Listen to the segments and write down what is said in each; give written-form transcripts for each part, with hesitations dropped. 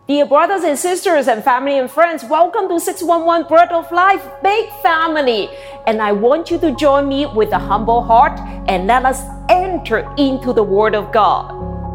Dear brothers and sisters and family and friends, welcome to 611 Bread of Life Big Family. And I want you to join me with a humble heart and let us enter into the Word of God.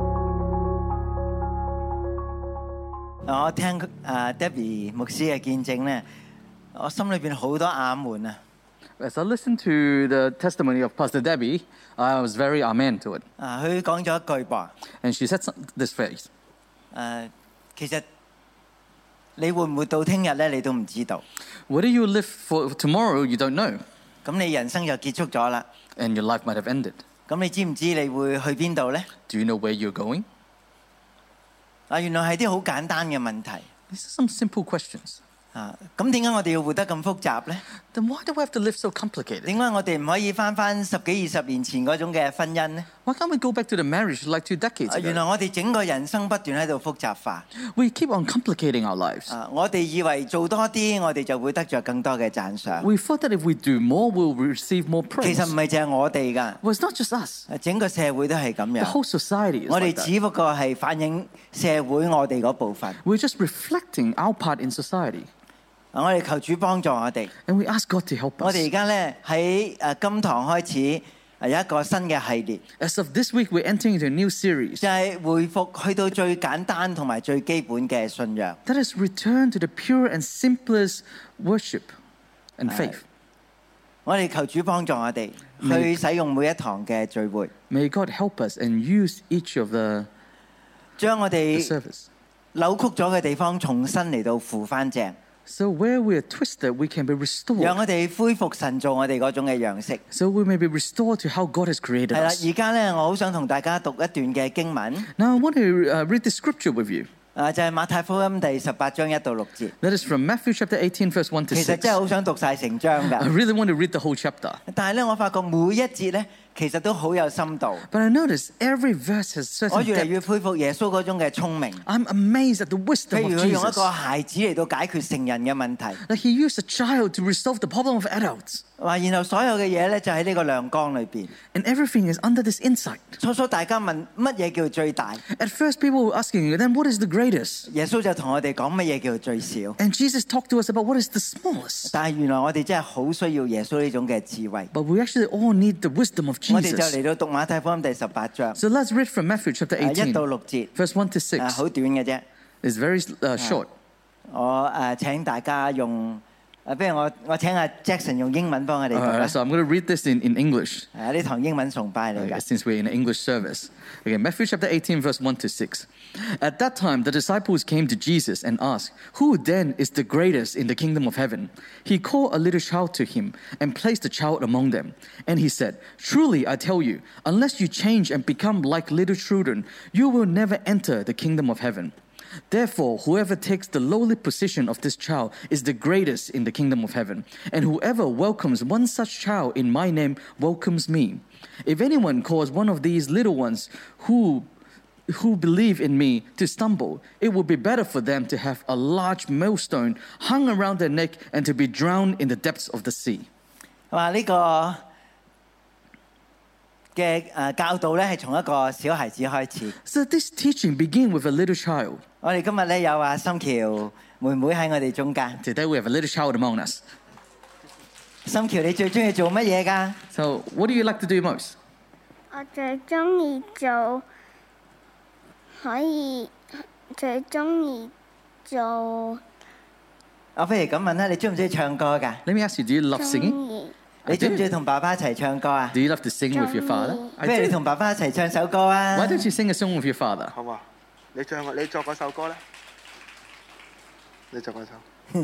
我聽Debbie 牧師嘅見證咧，我心裏邊好多阿門啊！ As I listened to the testimony of Pastor Debbie, I was very amen to it. 佢講咗一句噃， And she said this phrase. 其實你會唔會到聽日咧？你都唔知道。 Whether you live for tomorrow, you don't know. 咁你人生就結束咗啦。 And your life might have ended. 咁你知唔知你會去邊度咧？ Do you know where you're going? 原來係啲好簡單嘅問題。 These are some simple questions. 咁點解我哋要活得咁複雜咧？ Then why do we have to live so complicated? 點解我哋唔可以翻10幾20年前嗰種嘅婚姻咧？ Why can't we go back to the marriage like 2 decades 原來 ago? 我哋整個人生不斷喺度複雜化。 We keep on complicating our lives. 我哋以為做多啲，我哋就會得着更多嘅讚賞。 We thought that if we do more, we'll receive more 其 praise. 實唔係淨係我哋㗎， Well, it's not just us. 整個社會都係咁 The 樣。 whole society is 我哋 like that. 只不過係反映社會我哋嗰部分。 We're just reflecting our part in society. 我哋求主幫助我哋。 And we ask God to help 我 us. 哋而家咧喺金堂開始有一個新嘅系列， As of this week, we're entering into a new series 就係回復去到最簡單同埋最基本嘅信仰。 that is return to the pure and simplest worship and faith. 我哋求主幫助我哋去使用每一堂嘅聚會， May God help us and use each of the 將我哋 service. 扭曲咗嘅地方重新嚟到扶翻正， So where we are twisted, we can be 讓 restored. 我哋恢復神造我哋嗰種嘅樣式。 So we may be restored to how God has created 係啦， us. 而家咧，我好想同大家讀一段嘅經文， Now I want to read the scripture with you. 就係馬太福音第18章1到6節。 That is from Matthew chapter 18, verse 1 to 其實 6. 真係好想讀晒成章 I 㗎， really want to read the whole chapter. 但係咧，我發覺每一節咧，其實都好有深度。 But I notice every verse has 我 certain 越嚟 depth. 越佩服耶穌嗰種嘅聰明。 I'm amazed at the 譬 wisdom 如 of 佢用一 Jesus. 個孩子嚟到解決成人嘅問題， That he used a child to resolve the problem of adults. 然後所有嘅嘢咧就喺呢個亮光裏邊。 And everything is under this insight. 初大家問乜嘢叫最大， At first, people were asking, then what is the greatest? 耶穌就同我哋講乜嘢叫最少。 And Jesus talked to us about what is the smallest. 但係原來我哋真係好需要耶穌呢種嘅智慧。 But we actually all need the wisdom of 我哋就 Jesus. 嚟到讀馬太福音第18章 So let's read from Matthew chapter 1 18, 到6節， verse 1 to 6. 好短嘅啫。 It's very short. 我請大家用，不如我請阿 Jackson 用英文幫我哋讀啦。 So I'm going to read this in English. 呢堂英文崇拜嚟㗎。 Since we're in an English service. Okay, Matthew chapter 18, verse 1 to 6. At that time, the disciples came to Jesus and asked, "Who then is the greatest in the kingdom of heaven?" He called a little child to him and placed the child among them. And he said, "Truly, I tell you, unless you change and become like little children, you will never enter the kingdom of heaven. Therefore, whoever takes the lowly position of this child is the greatest in the kingdom of heaven. And whoever welcomes one such child in my name welcomes me. If anyone cause one of these little ones who believe in me to stumble, it would be better for them to have a large millstone hung around their neck and to be drowned in the depths of the sea." 話呢個嘅教導咧係從一個小孩子開始。 So this teaching began with a little child. 我哋今日咧有阿心喬妹妹喺我哋中間。 Today we have a little child among us. 心喬，你最中意做乜嘢㗎？ So what do you like to do most? 我最中意做我不如咁問啦，你中唔中意唱歌㗎？ Let me ask you, do you love singing? 中意你中唔中意同爸爸一齊唱歌啊？ Do you love to sing with your father? 不如你同爸爸一齊唱首歌啊 Why don't you sing a song with your father? 好啊，你作嗰首歌咧，你作嗰首。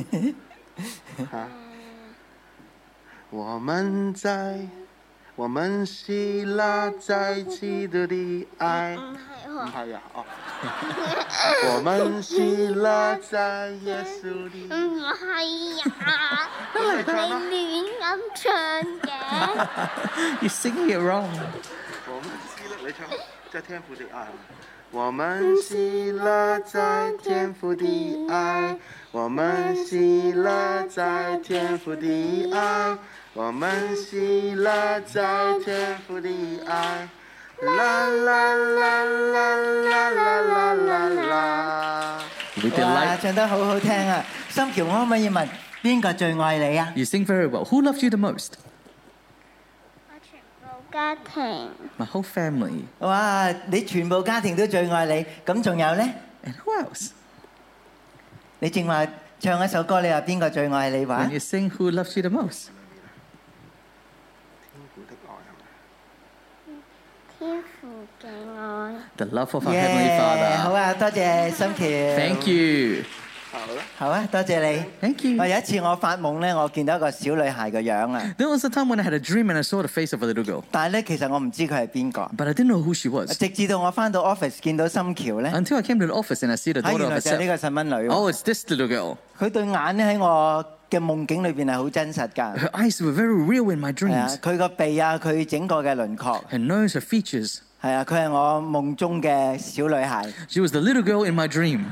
我們希臘在基督的愛，唔係啊，哦，我們希臘在耶穌的， 唔係啊，你亂咁唱嘅。 You're singing it wrong. 我們希臘，你唱，在天父的愛。我們希臘在天父的愛，我們希臘在天父的愛，我們希臘在天父的愛，啦啦啦啦啦啦啦啦啦。 We 哇， delight. 唱得好好聽啊！心橋，我可唔可以問邊個最愛你啊？ You sing very well. Who loves you the most? 我全部家庭 My whole family. 哇，你全部家庭都最愛你，咁仲有呢？ And who else? 你正話唱一首歌，你話邊個最愛你話 When？you sing, who loves you the most? 天父嘅愛。 The love of our Heavenly 好 Father. 啊，多謝心橋。 Thank you. 好啊，多謝你。 Thank you. 有一次我發夢咧，我見到一個小女孩嘅樣啊， There was a time when I had a dream and I saw the face of a little girl, 但係咧其實我唔知佢係邊個， but I didn't know who she was 直至到我翻到 office 見到心橋咧， until I came to the office and I see the 原 daughter 來 of 就係呢 herself. 個細蚊女喎。 Oh, it's this little girl. 佢對眼咧喺我嘅夢境裏邊係好真實㗎。 Her eyes were very real in my 係啊， dreams. 佢個鼻啊，佢整個嘅輪廓， Her nose, her features. 係啊，佢係我夢中嘅小女孩。 She was the little girl in my dream.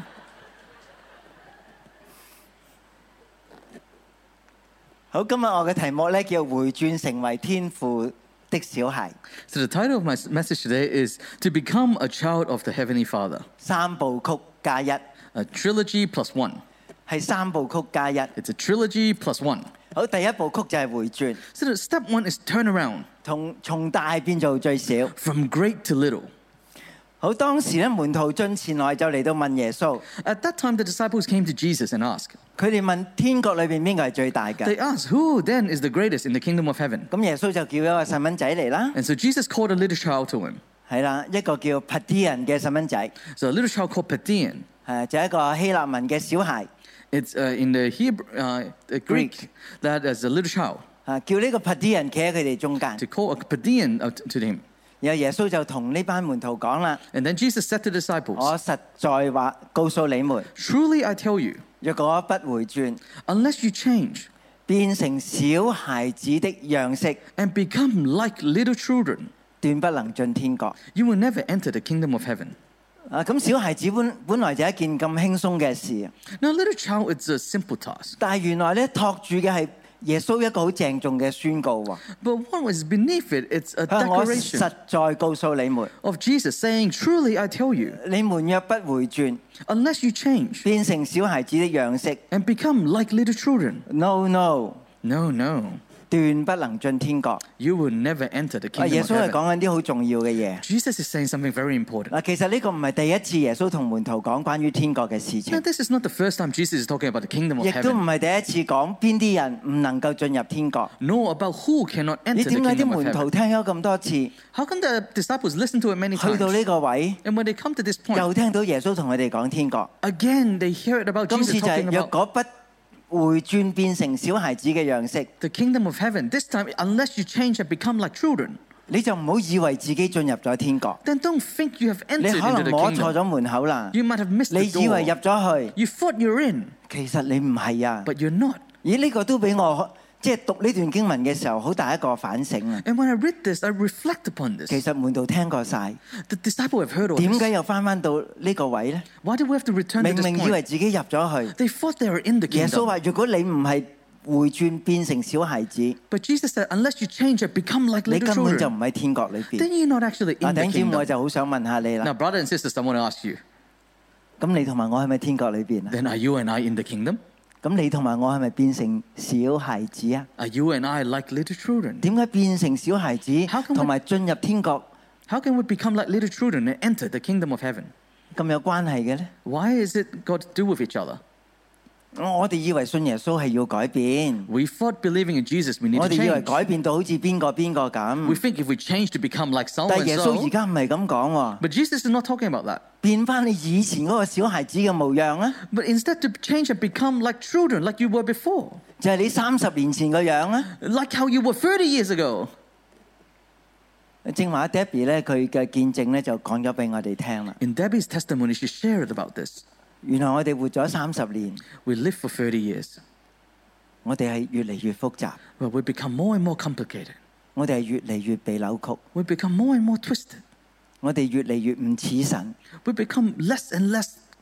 好，今日我嘅題目咧叫回轉成為天父的小孩， So the title of my message today is To Become a Child of the Heavenly Father. 三部曲加一， A trilogy plus one. 係三部曲加一。 It's a trilogy plus one. 好，第一部曲就係回轉， So the step one is turn around 從大變做最小。 from great to little. 好，當時咧門徒進前來就嚟到問耶穌， At that time, the disciples came to Jesus and asked, 佢哋問天國裏邊邊個係最大 They 嘅？ asked, Who then is the greatest in the kingdom of heaven? 咁耶穌就叫一個細蚊仔嚟啦， And so Jesus called a little child to him. 係啦，一個叫 Padian 嘅細蚊仔， So a little child called Padian. 就係一個希臘文嘅小孩， It's in the Hebrew, the Greek, that is a little child. 叫呢個 Padian 企喺佢哋中間。 To call a Padian to him. 然後耶穌就同呢班門徒講啦： And then Jesus said to the disciples, 我實在話告訴你們， Truly I tell you, 若果不回轉， unless you change 變成小孩子的樣式， and become like little children, 斷不能進天國。 you will never enter the kingdom of heaven. 咁小孩子本來就係一件咁輕鬆嘅事， Now, little child, it's a simple task. 但係原來咧托住嘅係耶穌一個好鄭重嘅宣告喎。 But what was beneath it, it's a 佢話我 declaration 實在告訴你們， of Jesus saying, Truly I tell you, 你們若不回轉， unless you change 變成小孩子的樣式 and become like little children, ，no no， no, no, 斷不能進天國。 you will never enter the 耶 kingdom of 穌係 heaven. 講緊啲好重要嘅嘢。 Jesus is saying something very important. 其實呢個唔係第一次耶穌同門徒講關於天國嘅事 Now, 情， this is not the first time Jesus is talking about the kingdom of 亦都唔 heaven, 係第一次講邊啲人唔能夠進入天國。 nor about who cannot 你 enter the 點解啲 kingdom of 門徒 heaven. 聽咗咁多次，去 How come the disciples listen to it many 到 times? 呢個位 And when they come to this point, 又聽到耶穌同佢哋講天國？ again, they hear it about 今 Jesus 次就係 talking 若 about 果不回轉變成小孩子嘅樣式， the kingdom of heaven. This time, unless you change and become like children, 你就唔好以為自己進入咗天國。 then don't think you have 你 entered 可 into 能 the 摸錯 kingdom. 咗門口啦， You might have missed 你 the 以為入 door. 咗去， You thought you're in, 其實你唔係啊。 but you're not. 咦？呢個都俾我即係讀呢段經文嘅時候，好大一個反省啊！ And when I read this, I reflect upon this. 其實門徒聽過晒， The disciple have heard all 點 this. 解又翻到呢個位呢？ Why do we have to return to 明 this 明以為 point? 自己入咗去， They thought they were in the 耶穌 kingdom. 話：如果你唔係回轉變成小孩子， But Jesus said, unless you change and become like 你 little 根本就 children, 唔喺天國裏 then 邊。 you're not actually 啊， in 弟 the 兄姊妹，我 kingdom. 就好想問下你 Now, 啦。 brothers and sisters, I want to ask you, 咁你同埋我係咪天國裏邊啊？ then are you and I in the kingdom? 咁你同埋我係咪變成小孩子啊？ Are you and I like little children? 點解變成小孩子 How come we- 同埋進入天國 How can we become like little children and enter the kingdom of heaven? 咁有關係嘅呢？ Why is it got to do with each other? 我哋以為信耶穌係要改變， We thought believing in Jesus, we need 我 to 哋以為 change. 改變到好似邊個 We 咁。 think if we change to become like so 但係 and 耶穌而 so, 家唔係咁講喎， but Jesus is not talking about that. 變翻你以前嗰個小孩子嘅模樣啊， But instead to change and become like children, like you were before, 就係你30年前個樣啊。 like how you were 30 years ago. 正話 Debbie 咧，佢嘅見證咧就講咗俾我哋聽啦。 In Debbie's testimony, she shared about this. 原來我哋活咗30年， We lived for 30 years, 我哋係越嚟越複雜， but we become more and more complicated. 我哋係越嚟越被扭曲， We become more and more twisted. 我哋越嚟越唔似神， We become less and less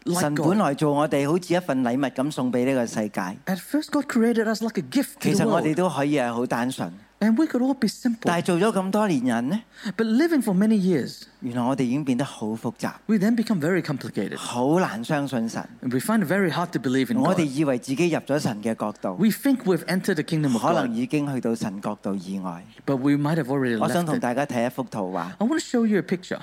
like 神 God. 本來做我哋好似一份禮物咁送俾呢個世界， At first, God created us like a gift to 其 the 實我哋 world. 都可以係好單純， And we could all be simple. 但係做咗咁多年人呢， But living for many years, 原來我哋已經變得好複雜， we then become very complicated. 好難相信神。 And we find it very hard to believe in 我 God. 哋以為自己入咗神嘅國度， We think we've entered the kingdom of 可能 God, 已經去到神國度以外。 but we might have already 我想 left 同 it. 大家睇一幅圖畫， I want to show you a picture.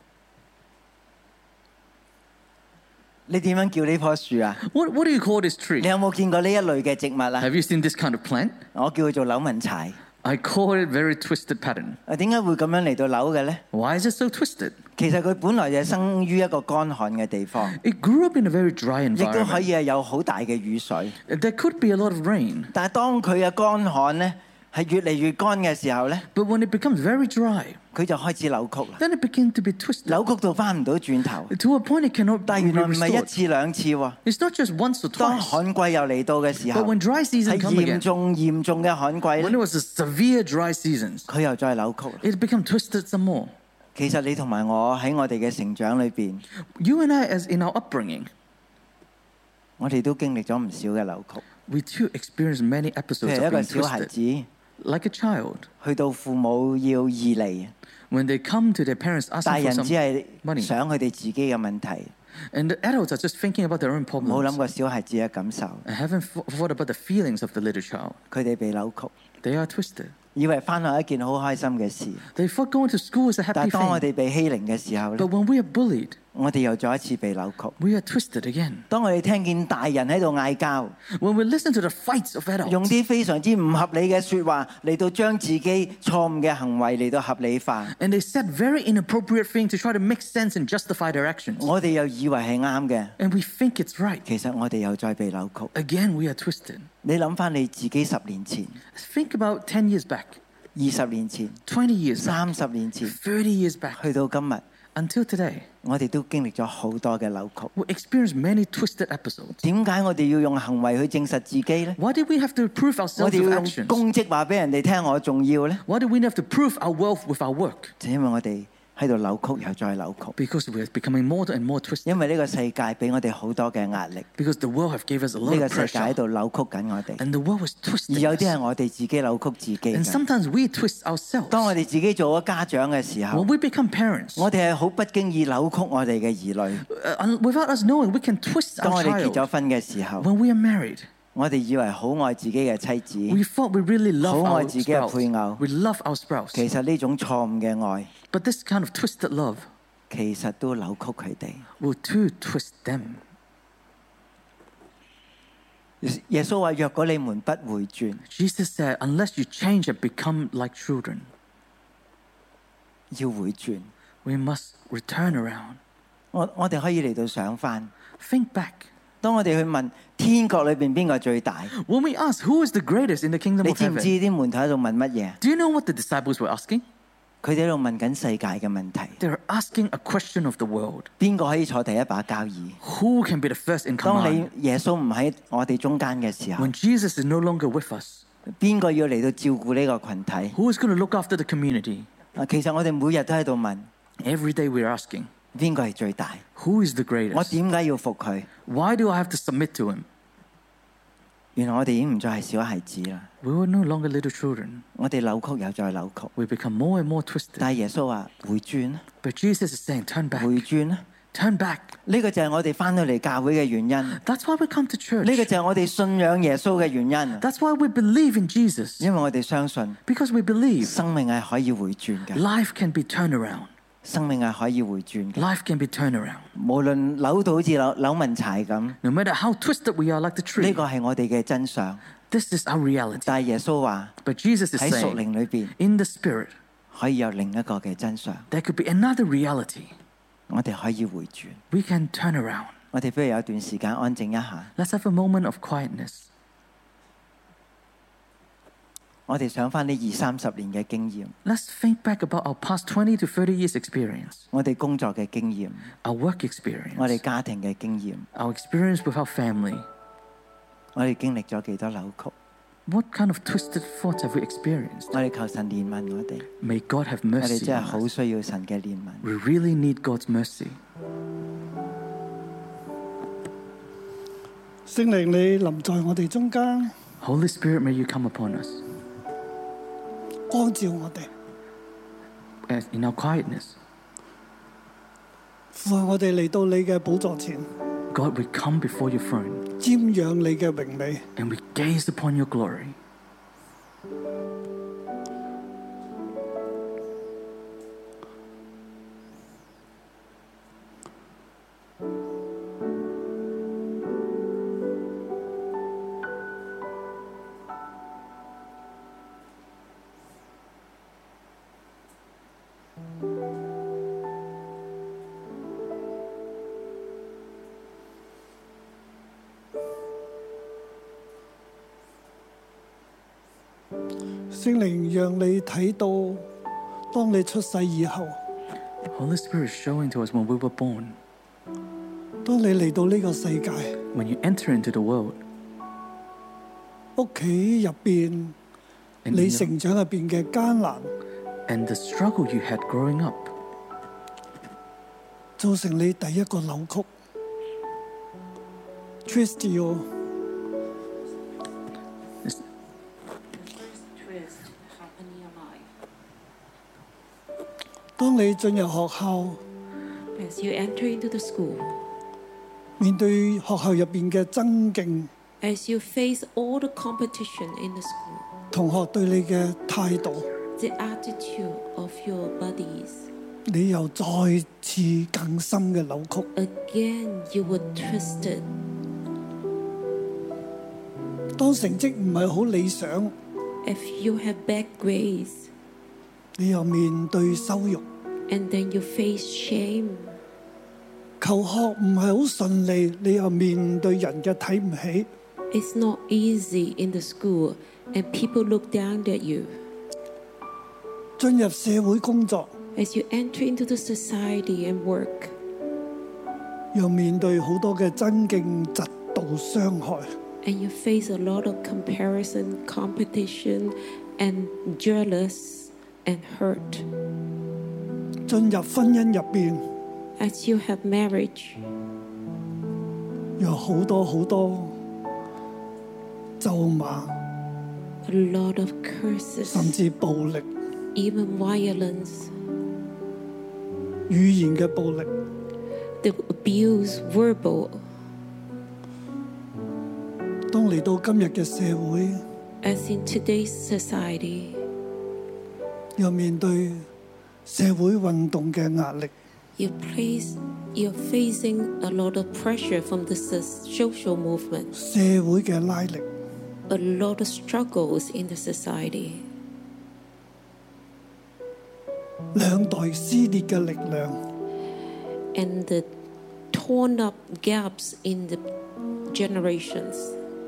你點樣叫呢棵樹啊？ What do you call this 你 tree? 有冇見過呢一類嘅植物啊？ Have you seen this kind of plant? 我叫佢做扭紋柴。 I call it very twisted pattern. 點解會咁樣嚟到扭嘅呢？ Why is it so twisted? 其實佢本來就係生於一個乾旱嘅地方， It grew up in a very dry 亦都可 environment. 以係有好大嘅雨水。 There could be a lot of rain, 但係當佢嘅乾旱呢係越嚟越乾嘅時候呢， but when it becomes very dry, 佢就開始扭曲啦， then it begins to be twisted 扭曲到翻唔到轉頭。 to a point it cannot 但係 be 原來唔係一 restored. 次兩次喎， It's not just once or 當 twice. 旱季又嚟到嘅時 But 候， when dry season 係 come again, 嚴重嘅旱季 when 呢， it was a severe dry seasons, 佢又再扭曲啦。 it became twisted some more. 其實你同埋我喺我哋嘅成長裏邊， You and I, as in our upbringing, 我哋都經歷咗唔少嘅扭曲。 we too experience many 譬 episodes 如 of 一個 being 小孩 twisted. 子 Like a child, 去到父母要義離， when they come to their parents 大 asking 人 for 只 some 係 money, 想佢哋自己嘅問題， and the adults are just thinking about their own 冇諗 problems 過小孩子嘅感受， and haven't thought about the feelings of the little child. 佢哋被扭曲， They are twisted. 以為翻學係一件好開心嘅事， They thought going to school is a 但 happy 係當我 thing. 哋被欺凌嘅時候咧 But，when we are bullied, 我哋又再一次被扭曲。 we are twisted again. 當我哋聽見大人喺度嗌交， When we listen to the fights of 用 adults 啲非常之唔合理嘅説話嚟到將自己錯誤嘅行為嚟到合理化， and they said very inappropriate things to try to make sense and justify their actions, 我哋又以為係啱嘅， and we think it's right. 其實我哋又再被扭曲。 Again, we are twisted. 你諗翻你自己10年前、 Think about 10 years back, 20年前、 20 years back, 30年前， 30 years back, 去到今日， until today. 我哋都經歷咗好多嘅扭曲。 We experienced many twisted episodes. 點解我哋要用行為去證實自己呢？ Why did we have to prove 我 ourselves 哋 with 要用 actions? 功績話俾人哋聽我重要呢？ Why do we have to prove our wealth with our work? 就因為我哋喺度扭曲又再扭曲， Because we are becoming more and more twisted. 因為呢個世界俾我哋好多嘅壓力， Because the world have gave us a 呢 lot 個 of 世界喺 pressure. 度扭曲緊我哋， And the world was 而 twisting 有啲係 us. 我哋自己扭曲自己 And 嘅。 sometimes we twist ourselves. 當我哋自己做咗家長嘅時候 When，we become parents, 我哋係好不經意扭曲我哋嘅兒女。 without us knowing, we can twist 當 our 我哋結咗 child. 婚嘅時候， When we are married, 我哋以為好愛自己嘅妻子， we thought we really love 好愛 our 自己嘅 spouse. 配偶。 We love our spouse. 其實呢種錯誤嘅愛， But this kind of twisted love 其實都扭曲佢哋。 will too twist them. 耶穌話：若果你們不回轉， Jesus said, unless you change and become like children, 要回轉。 we must return around. 我哋可以嚟到想翻， Think back. 當我哋去問天國裏邊邊個最大， When we ask who is the greatest in the kingdom 你 of 知唔知 heaven, 啲門徒喺度問乜嘢？ do you know what the disciples were asking? 佢哋喺度問緊世界嘅問題， They were asking a question of the world. 邊個可以坐第一把交椅？ Who can be the first in 當 command? 你耶穌唔喺我哋中間嘅時候， When Jesus is no longer with us, 邊個要嚟到照顧呢個群體？ who is going to look after the community? 其實我哋每日都喺度問， Every day we're asking, 邊個係最大？ who is the 我 greatest? 點解要服佢？ Why do I have to submit to him? 原來我哋已經唔再係小孩子啦， We were no longer little children. 我哋扭曲又再扭曲。 We become more and more twisted. 但係耶穌話回轉啦， But Jesus is saying, turn back. 回轉啦， Turn back. 呢個就係我哋翻到嚟教會嘅原因，呢 That's why we come to church. 個就係我哋信仰耶穌嘅原因， That's why we believe in Jesus. 因為我哋相信 Because we believe 生命係可以回轉嘅， life can be turned around. 生命係可以回轉嘅， Life can be turned around. 無論扭到好似扭紋柴咁， No matter how twisted we are, like the 呢 tree, 個係我哋嘅真相。 this is our reality. 但係耶穌話 But Jesus is 喺屬 saying, 靈裏邊 in the spirit, 可以有另一個嘅真相， there could be another reality. 我哋可以回轉。 We can turn around. 我哋不如有一段時間安靜一下， Let's have a moment of quietness. 我哋想翻呢20-30年嘅經驗， Let's think back about our past 20 to 30 years experience, 我哋工作嘅經驗， our work 我哋 experience, 家庭嘅經驗， our experience with our family. 我哋經歷咗幾多扭曲， What kind of twisted thoughts have we experienced? 我哋求神憐憫我哋， May God have 我哋 mercy 真係 on 好 us. 需要神嘅憐憫。 We really need God's mercy. 聖靈你臨在我哋中間， Holy Spirit, may you come upon us 光照我哋， as in our quietness. 父啊，我哋嚟到你嘅寶座前， God, we come before your throne 瞻仰你嘅榮美。 and we gaze upon your glory. 聖靈讓你睇到，當你出世以後， Holy Spirit is showing to us when we were born, 當你嚟到呢個世界， when you enter into the world, 屋企入邊 and, 你成長入邊嘅艱難， and the struggle you had growing up, 造成你第一個扭曲 ，twist you。當你進入學校， As you enter into the school, 面對學校入邊嘅爭競， as you face all the competition in the school, 同學對你嘅態度， the attitude of your buddies, 你又再次更深嘅扭曲。 again you were twisted. 當成績唔係好理想， If you have bad grades, 你又面對羞辱。 and then you face shame. 求學唔係好順利，你又面對人嘅睇唔起。 It's not easy in the school, and people look down at you. 進入社會工作， As you enter into the society and work, 又面對好多嘅爭競、嫉妒、傷害。 and you face a lot of comparison, competition, and jealous and hurt. 進入婚姻入邊， As you have marriage, 有好多好多咒罵， a lot of curses, 甚至暴力、 even violence, 語言嘅暴力。 the abuse, verbal. 當嚟到今日嘅社會， As in today's society, 又面對社會運動嘅壓力， you're facing a lot of pressure from the social movement, 社會嘅拉力， a lot of struggles in the society, 兩代撕裂嘅力量， and the torn up gaps in the generations,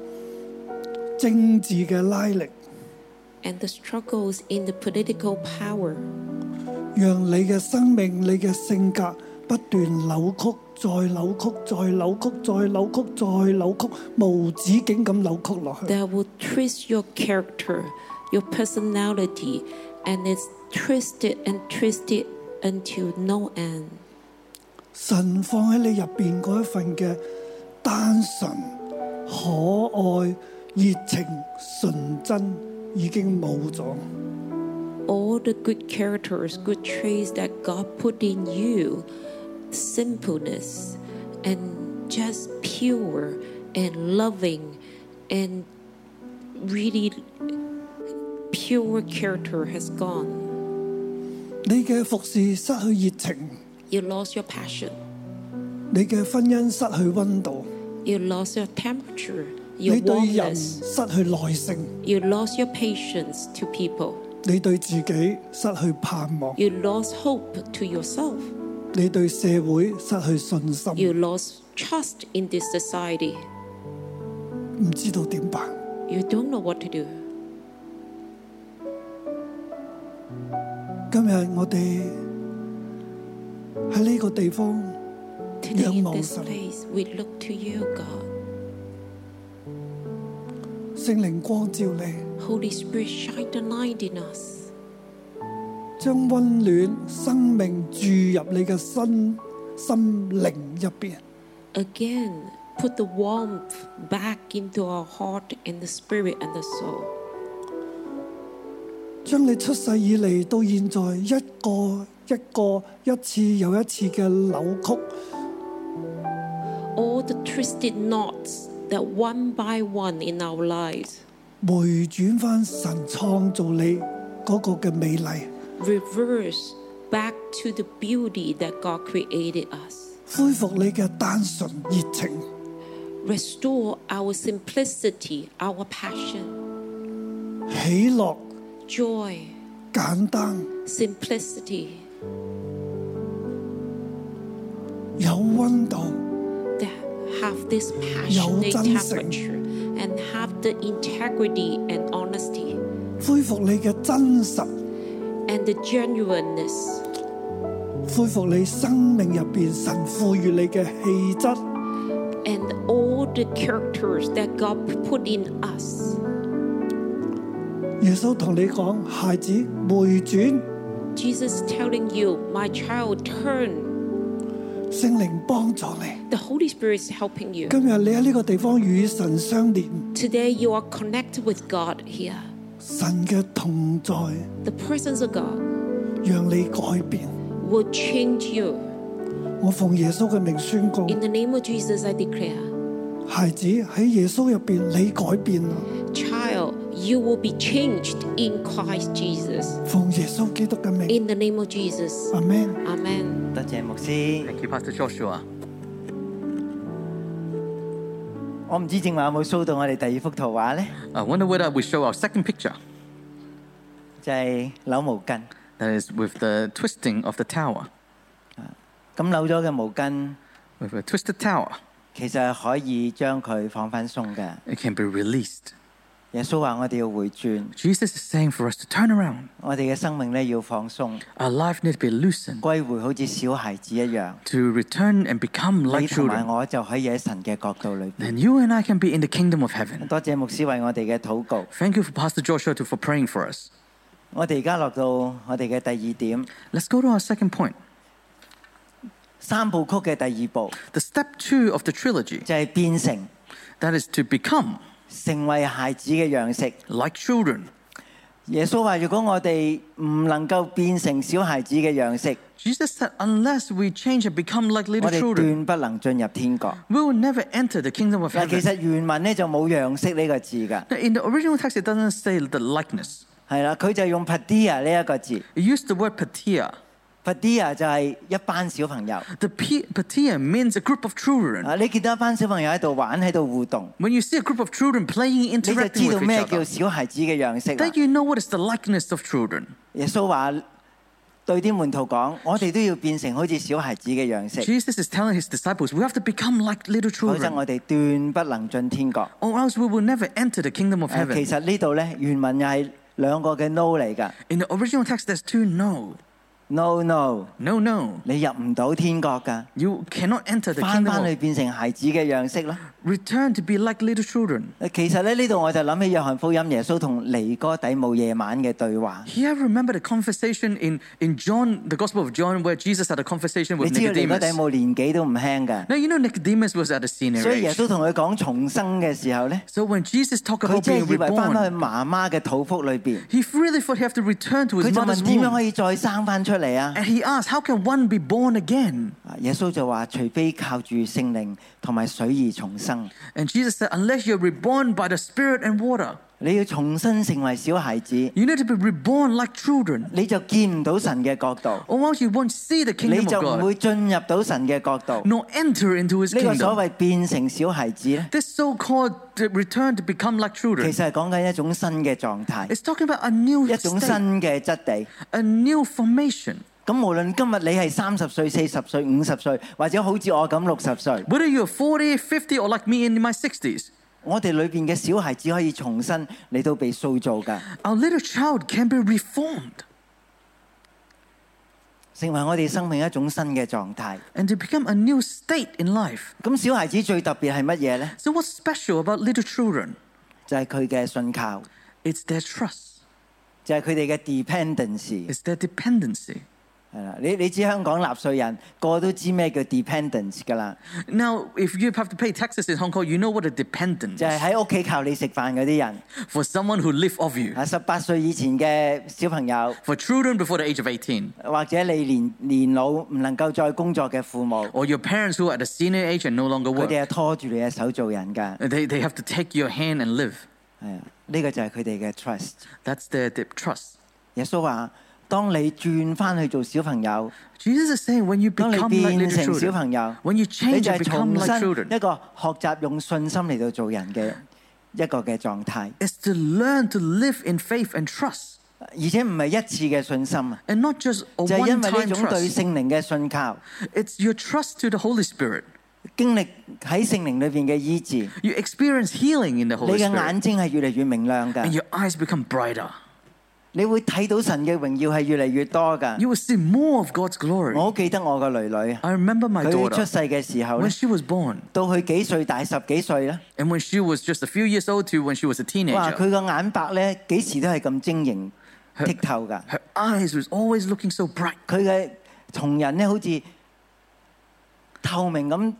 政治嘅拉力， and the struggles in the political power, 讓你嘅生命、你嘅性格不斷扭曲，再扭曲，再扭曲，再扭曲，再扭曲，無止境咁扭曲落去。 that will twist your character, your personality, and it's twisted and twisted until no end. 神放喺你入邊嗰一份嘅單純、可愛、熱情、純真已經冇咗。 All the good characters, good traits that God put in you, simpleness and just pure and loving and really pure character has gone. 你嘅服侍失去熱情， You lost your passion. 你嘅婚姻失去溫度， You lost your temperature, your 你對人 warmness. 失去耐性， You lost your patience to people. 你對自己失去盼望， You lost hope to yourself. 你對社會失去信心， You lost trust in this society. 唔知道點辦。 You don't know what to do. 今日我哋喺呢個地方 Today 仰 in 望 this 神， place, we look to you, God. 聖靈光照你， Holy Spirit, shine the light in us. 將溫暖生命注入你嘅心靈入邊。 Again, put the warmth back into our heart and the spirit and the soul. 將你出世以嚟到現在一次又一次嘅扭曲， All the twisted knots that one by one in our lives 回轉翻神創造你嗰個嘅美麗， reverse back to the beauty that God created us. 恢復你嘅單純熱情， Restore our simplicity, our passion, 喜樂 joy, 簡單， simplicity 有溫度， that have this passionate temperature and have the integrity and honesty 恢復你嘅真實， and the genuineness, 恢復你生命入邊神賦予你嘅氣質。 and all the characters that God put in us. 耶穌同你講：孩子回轉， Jesus telling you, my child, turn. 聖靈幫助你。 The Holy Spirit is helping you. 今日你喺呢個地方與神相連， Today you are connected with God here. 神嘅同在 The presence of God 讓你改變。 will change you. 我奉耶穌嘅名宣告， In the name of Jesus, I declare, 孩子喺耶穌入邊你改變啦。 child, you will be changed in Christ Jesus. 奉耶穌基督嘅名， In the name of Jesus. 阿門。 Amen. 多謝牧師。 Thank you, Pastor Joshua. 我唔知正話有冇 show 到我哋第二幅圖畫咧， I wonder whether we show our second picture. 就係扭毛巾。 That is with the twisting of the tower. 咁扭咗嘅毛巾， With a twisted tower, 其實係可以將佢放翻鬆嘅。 it can be released. 耶穌話我哋要回轉， Jesus is saying for us to turn around. 我哋嘅生命咧要放鬆， Our life needs to be loosened 歸回好似小孩子一樣。 to return and become 你 like 同埋 children. 我就可以喺神嘅國度裏邊。 Then you and I can be in the kingdom of heaven. 多謝牧師為我哋嘅禱告。 Thank you for Pastor Joshua for praying for us. 我哋而家落到我哋嘅第二點， Let's go to our second point. 三部曲嘅第二步 The step 2 of the trilogy, 就係變成， that is to become 成為孩子嘅樣式。 like children. 耶穌話：如果我哋唔能夠變成小孩子嘅樣式， Jesus said, unless we change and become like 我 little 哋 children, 斷不能進入天國。 we will never enter the kingdom of 嗱，其 heaven. 實原文咧就冇樣式呢個字㗎， Now, in the original text, it doesn't say the likeness. 係啦，佢就用 padia 呢一個字。 It used the word patia. padia 就係一班小朋友。 The patia means a group of children. 啊，你見到一班小朋友喺度玩喺度互動， When you see a group of children playing, 你就 interacting 知道 with 咩 each 叫 other, 小孩子嘅樣式啦 then。you know what is the likeness of children. 耶穌話對啲門徒講：我哋都要變成好似小孩子嘅樣式， Jesus is telling his disciples, we have to become like little 否則 children, 我哋斷不能進天國。 or else we will never enter the kingdom of 其 heaven. 實呢度咧原文又係兩個嘅 no 嚟㗎 In the original text, there's 2 no. ，no no， No, no. 你入唔到天國㗎， You cannot enter the 翻 kingdom 返 of 去變成孩子嘅樣式咯。 return to be like little children. 其實咧呢度我就諗起約翰福音耶穌同尼哥底母夜晚嘅對話。 Here, remember the conversation in John, the Gospel of John, where Jesus had a conversation 你 with 知道尼哥底 Nicodemus. 母年紀都唔輕㗎， Now, you know Nicodemus was at a senior 所以耶 age. 穌同佢講重生嘅時候咧， So when Jesus talked 佢 about 真 being 係以為翻返去 reborn, 媽媽嘅肚腹裏邊， he really thought he had to return to 佢 his 就 mother's 問點樣可 womb. 以再生翻出嚟啊？ And he asked, how can one be born again? 耶穌就話：除非靠住聖靈同埋水而重生， And Jesus said, unless you're reborn by the Spirit and water, 你要重新成為小孩子， you need to be reborn like children. 你就見唔到神嘅國度， Or else you won't see the 你 kingdom 就 of 唔會 God, 進入到神嘅國度。 nor enter into his 呢個所 kingdom. 謂變成小孩子咧， This so-called return to become like 其 children, 實係講緊一種新嘅狀態， it's talking about a new 一種 state, 新嘅質地。 a new formation. 咁無論今日你係30歲、40歲、50歲，或者好似我咁60歲， Whether you're 40, 50, or like me in my 60s, 我哋裏邊嘅小孩子可以重新嚟到被塑造㗎， our little child can be reformed 成為我哋生命一種新嘅狀態。 and to become a new state in life. 咁小孩子最特別係乜嘢呢？ So what's special about little children? 就係佢嘅信靠， It's their trust. 就係佢哋嘅 dependency。 It's their dependency. 係啦，你知香港納稅人個個都知咩叫 dependence 㗎啦， Now, if you have to pay taxes in Hong Kong, you know what a dependent 就係 is. 喺屋企靠你食飯嗰啲人。 For someone who live off you. 18歲以前嘅小朋友， For children before the age of 18. 或者你年老唔能夠再工作嘅父母， Or your parents who are at a senior age and no longer 佢 work. 哋係拖住你嘅手做人㗎。 They have to take your hand and live. 係啊，呢個就係佢哋嘅 trust。 That's their trust. 耶穌話：當你轉翻去做小朋友， Jesus is saying when you 當你 become like 變 little 成小 children, 朋友， when you 你 change 就 and 係 become 重 like 新 children, 一個學習用信心嚟到做人嘅一個嘅狀態， it's to learn to live in faith and trust. 而且唔係一次嘅信心啊， And not just a 就係因為呢 one-time 種對 trust. 聖靈嘅信靠， It's your trust to the Holy Spirit. 經歷喺聖靈裏邊嘅醫治， You experience healing in the 你 Holy 嘅 Spirit. 眼睛係越嚟越明亮 And 㗎， your eyes become brighter. 你會睇到神嘅榮耀係越嚟越多㗎。 You will see more of God's glory. 我好記得我個女女， I remember my 佢出 daughter, 世嘅時候 when 咧， she was born, 到佢幾歲大10幾歲咧， and when she was just a few years old to when she was a 哇！ teenager, 佢個眼白咧幾時都係咁晶瑩剔透㗎。 her eyes was always looking so bright. 佢嘅同人咧好似透明咁，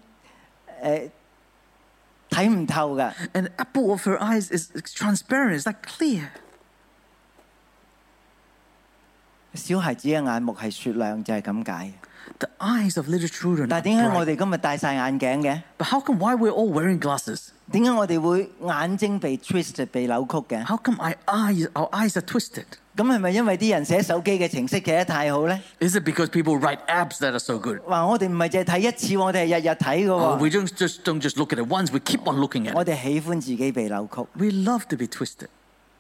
睇唔透㗎。 And the apple of her eyes is transparent. It's like clear. 小孩子嘅眼目係雪亮，就係咁解。 The eyes of little children 但 are 係點解我 bright. 哋今日戴晒眼鏡嘅？ But how come why we're all wearing glasses? 點解我哋會眼睛被 twist 被扭曲嘅？ How come our eyes are twisted? 咁係咪因為啲人寫手機嘅程式寫得太好咧？ Is it because people write apps that are so good? 話我哋唔係淨係睇一次，我哋係日日睇嘅 Oh, we 喎。 don't just look at it once. We keep on looking at 我 it. 哋喜歡自己被扭曲。 We love to be twisted.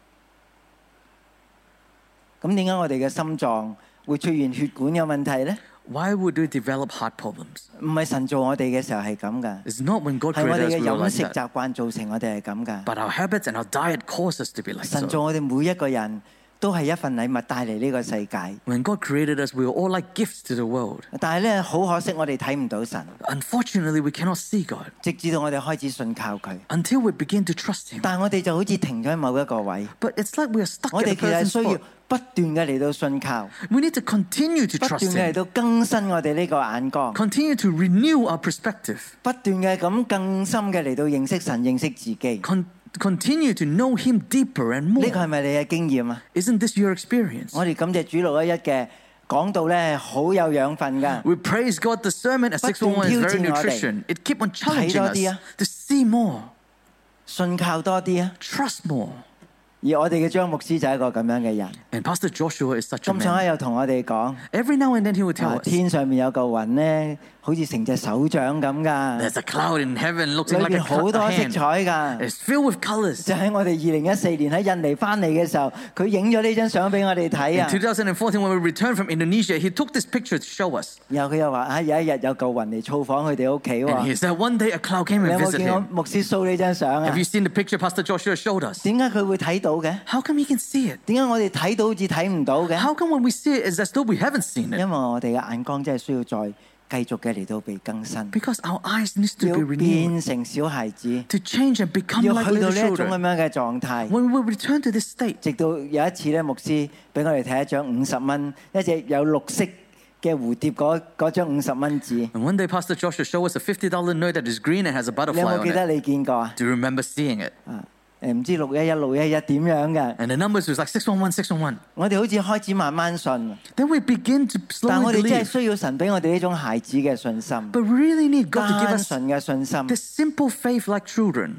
咁點解我哋嘅心臟會出現血管有問題咧？ Why would we develop heart problems? 唔係神做我哋嘅時候係咁㗎， It's not when God 係我 created 哋 us 嘅 we were 飲 like 食 that. 習慣造成我哋係咁㗎。 But our habits and our diet cause us to be like 神 so. 做我哋每一個人都係一份禮物帶嚟呢個世界， When God created us, we were all like gifts to the world. 但係咧好可惜，我哋睇唔到神， Unfortunately, we cannot see God 直至到我哋開始信靠佢。 until we begin to trust Him. 但係我哋就好似停咗喺某一個位， But it's like we are stuck 我 at a 哋其實 person's 需要 spot. 不斷嘅嚟到信靠， We need to continue to 不斷 trust 嘅嚟 Him. 到更新我哋呢個眼光， Continue to renew our perspective. 不斷嘅咁更深嘅嚟到認識神、認識自己。 Continue to know Him deeper and 呢個係 more. 咪你嘅經驗啊？ Isn't this your experience? 我哋感謝主611嘅講道咧，好有養分㗎。 We praise God. The sermon at 611 is very nutrition. It keep on challenging us 睇多啲啊。 to see more, 信靠多啲啊！ trust more. 而我哋嘅張牧師就係一個咁樣嘅人。 And Pastor Joshua is such a 咁上下 man. 又同我哋講， Every now and then he will tell us, 天上面有嚿雲咧，好似成隻手掌咁㗎， there's a cloud in heaven 裏 looking like 邊 a 好多色 hand. 彩㗎。 It's filled with colors. 就喺我哋2014年喺印尼翻嚟嘅時候，佢影咗呢張相俾我哋睇 In 啊。 2014, when we returned from Indonesia, he took this picture to show us. 然後佢又話啊，有一日有嚿雲嚟造訪佢哋屋企 And he 喎。 said one day a cloud came 你 and 有冇 visited 見我 him. 牧師 show 呢張相啊 Have？you seen the picture Pastor Joshua showed us? 點解佢會睇到嘅？ How come he can see it? 點解我哋睇到好似睇唔到嘅？ How come when we see it, it's as though we haven't seen 因 it? 為我哋嘅眼光真係需要再繼續嘅嚟到被更新， Because our eyes need to 要 be renewed 變成小孩子， to change and become 要 like 去到 little 呢一種咁 children. 樣嘅狀態。 When we return to this state, 直到有一次咧，牧師俾我哋睇一張50蚊，一隻有綠色嘅蝴蝶嗰張50蚊紙。 and one day Pastor Joshua showed us a $50 note that is green and has a 你有 butterfly 冇 on 記得 it. 你見過啊？ Do you remember seeing it? 唔知611點樣嘅？ And the numbers was like 611, 611. 我哋好似開始慢慢信， Then we begin to 但我 slowly 哋真係 believe. 需要神俾我哋呢種孩子嘅信心， But we really need God to give 單 us 純嘅信心。 this simple faith like children.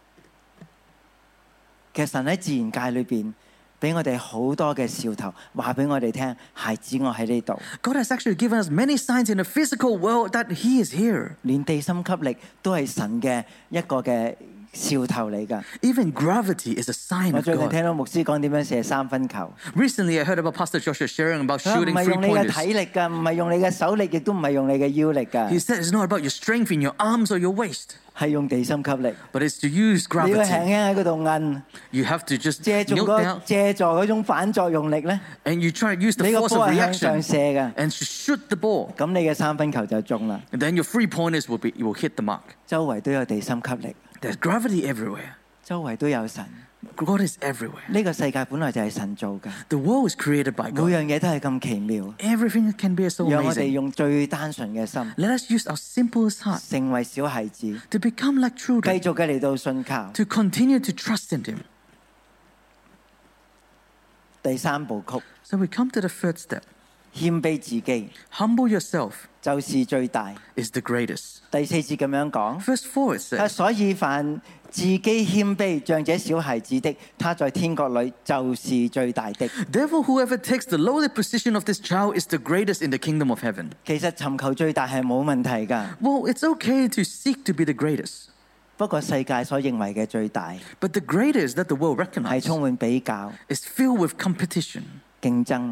其實神喺自然界裏邊俾我哋好多嘅兆頭，話俾我哋聽，孩子我喺呢度。 God has actually given us many signs in the physical world that He is here. 連地心吸力都係神嘅一個嘅兆頭嚟㗎。 Even gravity is a sign 我 of 最近 God. 聽到牧師講點樣射3分球， Recently, I heard about Pastor Joshua sharing about 佢話唔 shooting 係用你嘅 3-pointers. 體力㗎，唔係用你嘅手力，亦都唔係用你嘅腰力 He 㗎， said it's not about your strength in your arms or your waist, 係用地心吸力。 but it's to use 你要輕 gravity. 輕喺嗰度摁， You have to just 借助 kneel down 嗰種反作用力咧， and you try to use the 你個 force 波 of 係向上 reaction 射㗎， and to shoot the ball. 咁你嘅3分球就中啦。 And then your 3-pointers will hit the mark. 周圍都有地心吸力， There's gravity everywhere. 周圍都有神， God is everywhere. 呢個世界本來就係神造嘅， The world was created by 每 God. 樣嘢都係咁奇妙。 Everything can be so 讓我哋 amazing. 用最單純嘅心， Let us use our simplest heart 成為小孩子， to become like 繼 children, 續嘅嚟到信靠。 to continue to trust in Him. 第三部曲， So we come to the third step. 謙卑自己 Humble yourself 就是最大。 is the greatest. 第4節咁樣講。 Verse 4 it says, 所以凡自己謙卑像這小孩子的，他在天國裏就是最大的。 Therefore, whoever takes the lowly position of this child is the greatest in the kingdom of heaven. 其實尋求最大係冇問題㗎， Well, it's okay to seek to be the greatest. 不過世界所認為嘅最大 But the greatest that the world 係 recognizes 充滿比較、 is filled with competition, 競爭，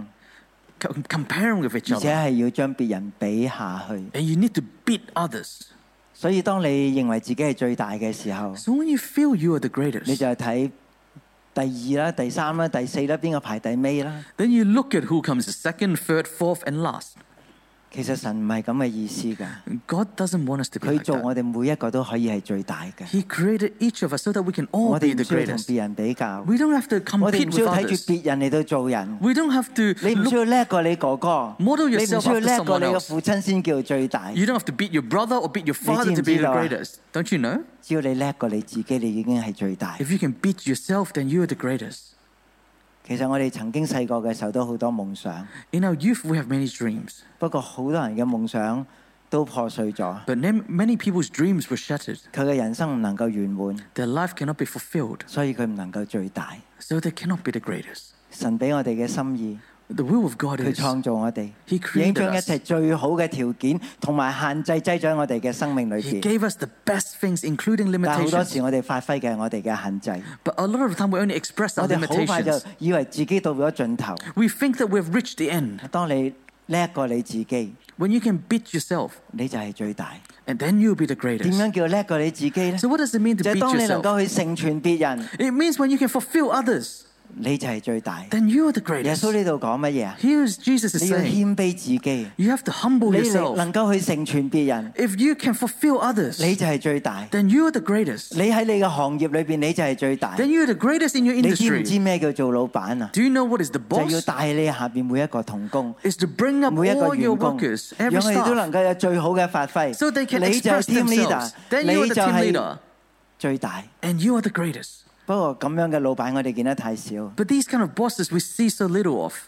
comparing with each 而且 other. 係要將別人比下去。 And you need to beat others. 所以當你認為自己係最大嘅時候， So when you feel you are the 你 greatest, 就係睇第2啦、第3啦、第4啦，邊個排第尾啦。 then you look at who comes second, third, fourth, and last. 其實神唔係咁嘅意思㗎， God doesn't want us to be 佢 like 做 that. 我哋每一個都可以係最大嘅。 He created each of us so that we can all 我 be 哋唔 the 需要同 greatest. 別人比較， We don't have to 我哋 compete 唔需 with 要睇住 others. 別人嚟到做人。 We don't have to 你唔需 look, 要叻過你哥哥， Model 你唔 yourself 需要 after 叻過 someone 你嘅 else. 父親先叫最大。 You don't have to beat your brother or beat your father 你知唔 to be 知 the 道啊？ greatest. Don't you know? 只要你叻過你自己，你已經係最大。 If you can beat yourself, then you are the greatest. 其實我哋曾經細個嘅時候都好多夢想， In our youth, we have many dreams. 不過好多人嘅夢想都破碎咗， But many people's dreams were shattered. 佢嘅人生唔能夠圓滿， Their life cannot be fulfilled. 所以佢唔能夠最大。 So they cannot be the greatest. 神俾我哋嘅心意， The will of God 佢 is 創造我哋， He 已經 created 將一 us. 切最好嘅條件同埋限制擠咗喺我哋嘅生命裏 He 邊。 gave us the best things, including 但係好多 limitations. 時我哋發揮嘅係我哋嘅限制， But a lot of the time, we only express our 我哋好快就 limitations. 以為自己到咗盡頭。 We think that we've reached the end. 當你叻過你自己， When you can beat yourself, 你就係最大。 and then you'll be the 點 greatest. 樣叫叻過你自己呢？ So what does it mean to 就係 beat 當你能 yourself? 夠去成全別人， It means when you can fulfill others, 你就係最大。 then you are the 耶 greatest. 穌呢度講乜嘢啊？ Here's Jesus is 你要 saying, 謙卑自己， you have to humble 你 yourself. 能夠去成全別人， If you can fulfill others, 你就係最大。 then you are the greatest. 你喺你嘅行業裏邊，你就係最大。 Then you are the greatest in your 你知唔 industry. 知咩叫做老闆啊？ Do you know what is the 就要 boss? 帶你下邊每一個同工， Is to bring up 每一個 all your 員工， workers, 讓 every 佢哋都 staff, 能夠有最好嘅發揮。 so they can 你就係 express team leader， themselves. Then you are 你 the 就 team 係 leader, 最大。 and you are the greatest. 不過咁樣嘅老闆，我哋見得太少， But these kind of bosses we see so little of.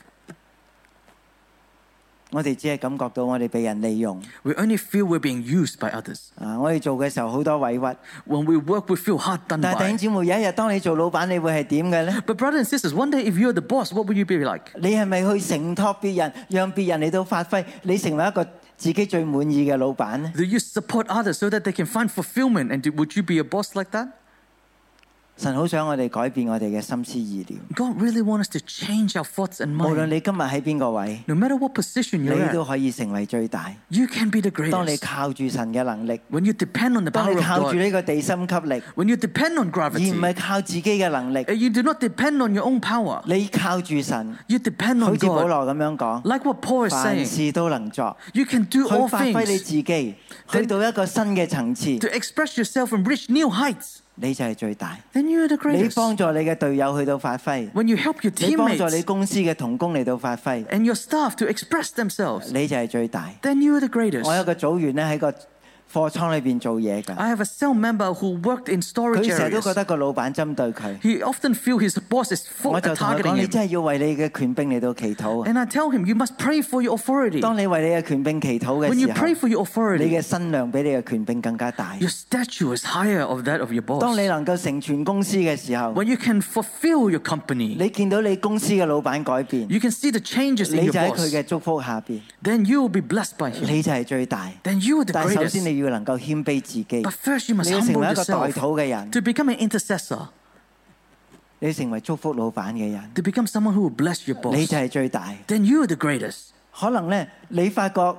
我哋只係感覺到我哋被人利用。 We only feel we're being used by others. 我哋做嘅時候好多委屈， When we work, we feel hard done 但係弟兄 by. 姊妹，有一日當你做老闆，你會係點嘅呢？ But brothers and sisters, one day if you're the boss, what will you be like? 你係咪去承托別人，讓別人嚟到發揮，你成為一個自己最滿意嘅老闆呢？ Do you support others so that they can find fulfillment? And would you be a boss like that? 神好想我哋改變我哋嘅心思意念。 God really wants us to change our thoughts and 無論 mind. 你今日喺邊個位， No matter what position 你 you're 都 at, 可以成為最大。 you can be the 當你 greatest. 靠住神嘅能力， When you depend on the 當 power 你 of 靠住 God, 呢個地心吸力， when you depend on 而 gravity, 唔係靠自己嘅能力， you do not depend on your own power. 你靠住神， You depend 好 on 似保 God. 羅咁樣講， Like what Paul is 凡 saying, 事都能作， you can do 去 all 發揮你 things 自己，去到一個新嘅層次， to express yourself and reach new heights. 你就係最大。 Then you are the 你 greatest. 幫助你嘅隊友去到發揮， When you help your 你幫助你 teammates 公司嘅同工嚟到發揮， and your staff to express themselves, 你就係最大。 then you are the greatest. 我有個組員咧喺個貨倉裏邊做嘢㗎， I have a cell member who worked in 佢 storage 成日都 areas. 覺得個老闆針對佢， He often feels his boss is 我就同佢講： targeting 你 him. 真係要為你嘅權柄嚟到祈禱啊！ And I tell him, you must pray for your authority. 當你為你嘅權柄祈禱 When 嘅 you 時 pray 候， for your 你 authority, 嘅身量比你嘅權柄更加大。 your stature is higher of that of your 當 boss. 你能夠成全公司嘅時候， When you can fulfill your company, 你見到你公司嘅老闆改變， you can see the changes in 你 your 就喺佢 boss. 嘅祝福下邊， Then you will be blessed by him. 你就係最大。 Then you are the 但係首先 greatest. 你要能夠謙卑自己， But first you must 你要成 humble 為一個代 yourself 禱嘅人， to become an intercessor, 你要成為祝福老闆嘅人， to become someone who will bless your 你 boss. 就係最大。 Then you are the greatest. 可能咧，你發覺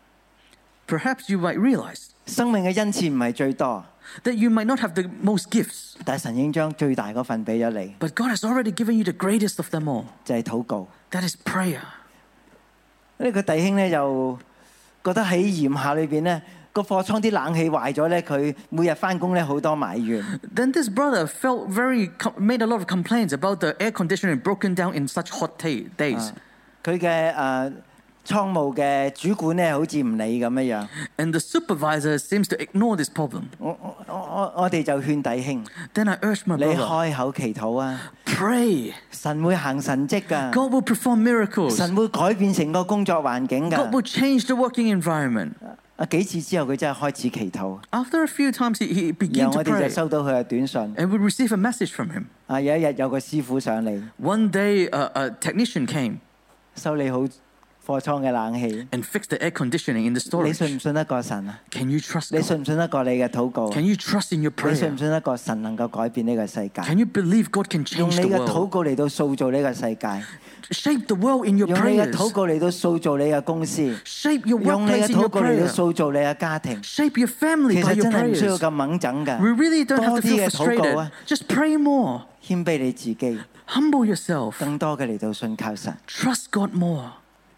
Perhaps you might realize 生命嘅恩賜唔係最多， that you might not have the most gifts, 但係神已經將最大嗰份俾咗你， but God has already given you the greatest of them all. 就係禱告。 That is prayer. 呢個弟兄咧就覺得喺炎夏裏邊咧， 個貨倉啲冷氣壞咗咧，佢每日翻工咧好多埋怨。 Then this brother made a lot of complaints about the air conditioning broken down in such hot days. 佢嘅倉務嘅主管咧，好似唔理咁樣。 And the supervisor seems to ignore this problem. 我哋就勸弟兄， Then I urged my 你 brother, 開口祈禱啊！ pray. 神會行神蹟㗎， God will perform miracles. 神會改變成個工作環境 God 㗎。 will change the working environment. 幾次之後，佢真係開始祈禱， After a few times, he 然 began 後 to 我哋 pray. 就收到佢嘅短信。 And we received a message from him. 有一日有個師傅上嚟， One day, a technician came 修理好貨倉嘅冷氣。 and fixed the air conditioning in the 你 storage. 信唔信得過神啊？ Can you trust 你 God? 信唔信得過你嘅禱告？ Can you trust in your 你信 prayer? 唔信得過神能夠改變呢個世界？ Can you believe God can 用 change 你 the 嘅禱 world? 告嚟到塑造呢個世界， Shape the world in your 用你嘅 prayers. 禱告嚟到塑造你嘅公司， Shape your 用你嘅 workplace in 禱 your 告嚟到 prayer. 塑造你嘅家庭。 Shape your family 其 by 實 your 真係唔需要 prayers. 咁猛整㗎， We really don't have 多 to 啲 feel 嘅禱告啊， frustrated. Just pray more. 謙卑你自己， Humble yourself. 更多嘅嚟到信靠神。 Trust God more.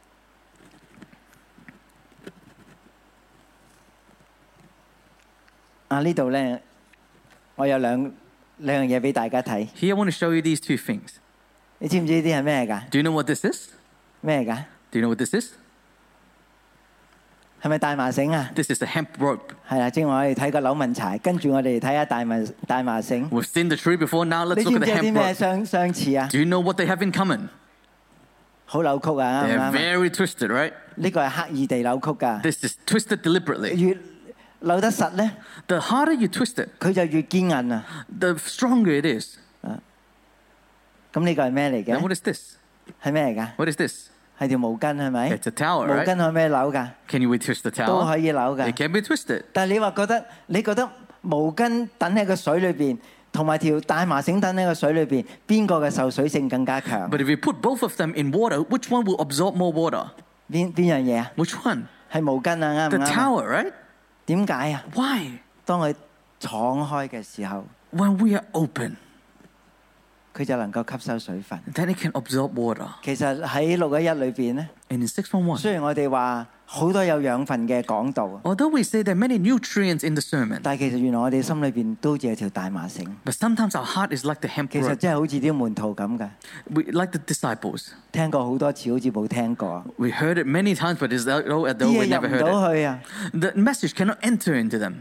呢度咧，我有兩樣嘢俾大家睇。 Here I want to show you these two things. 你知唔知呢啲係咩㗎？ Do you know what this is? 咩㗎？ Do you know what this is? 係咪大麻繩啊？ This is a hemp rope. 係啦，正話我哋睇過柳文柴，跟住我哋睇下大麻繩。 We've seen the tree before. Now 你 let's 知 look 唔 at 知 the 有啲 hemp 咩 rope. 相似啊？ Do you know what they have in common? 好扭曲啊！啱唔 They're 啱啊？ very twisted, right? 呢個係刻意地扭曲㗎。 This is twisted deliberately. 越扭得實咧， The harder you twist it, 佢就越堅韌啊！ the stronger it is. 咁呢個係咩嚟 Now 嘅？ what is this? 係咩嚟㗎？ What is this? 係條毛巾係咪？ It's a towel, 毛 right? 巾可唔可以扭㗎？ Can you twist the 都可 towel? 以扭 It 㗎。 can be twisted. 但係你覺得毛巾等喺個水裏邊，同埋條大麻繩等喺個水裏邊，邊個嘅受水性更加強？ But if you put both of them in water, which one will absorb more water? 邊樣嘢啊？ Which one? 係毛巾啊，啱唔 The 啱啊？ towel, right? 點解啊？ Why? 當佢敞開嘅時候， When we are open, 佢就能夠吸收水分。 then it can absorb water. 其實喺611裏邊咧， And in 611, 雖然我哋話好多有養分嘅講道， although we say there are many nutrients in the sermon, 但係其實原來我哋心裏邊都好似有條大麻繩。 but sometimes our heart is like the hemp 其實 rope. 真係好似啲門徒咁嘅， We, like the disciples. 聽過好多次，好似冇聽過。 We heard it many times, but it's as though 啲 we 嘢 never 入唔 heard 到 it. 去啊！ The message cannot enter into them.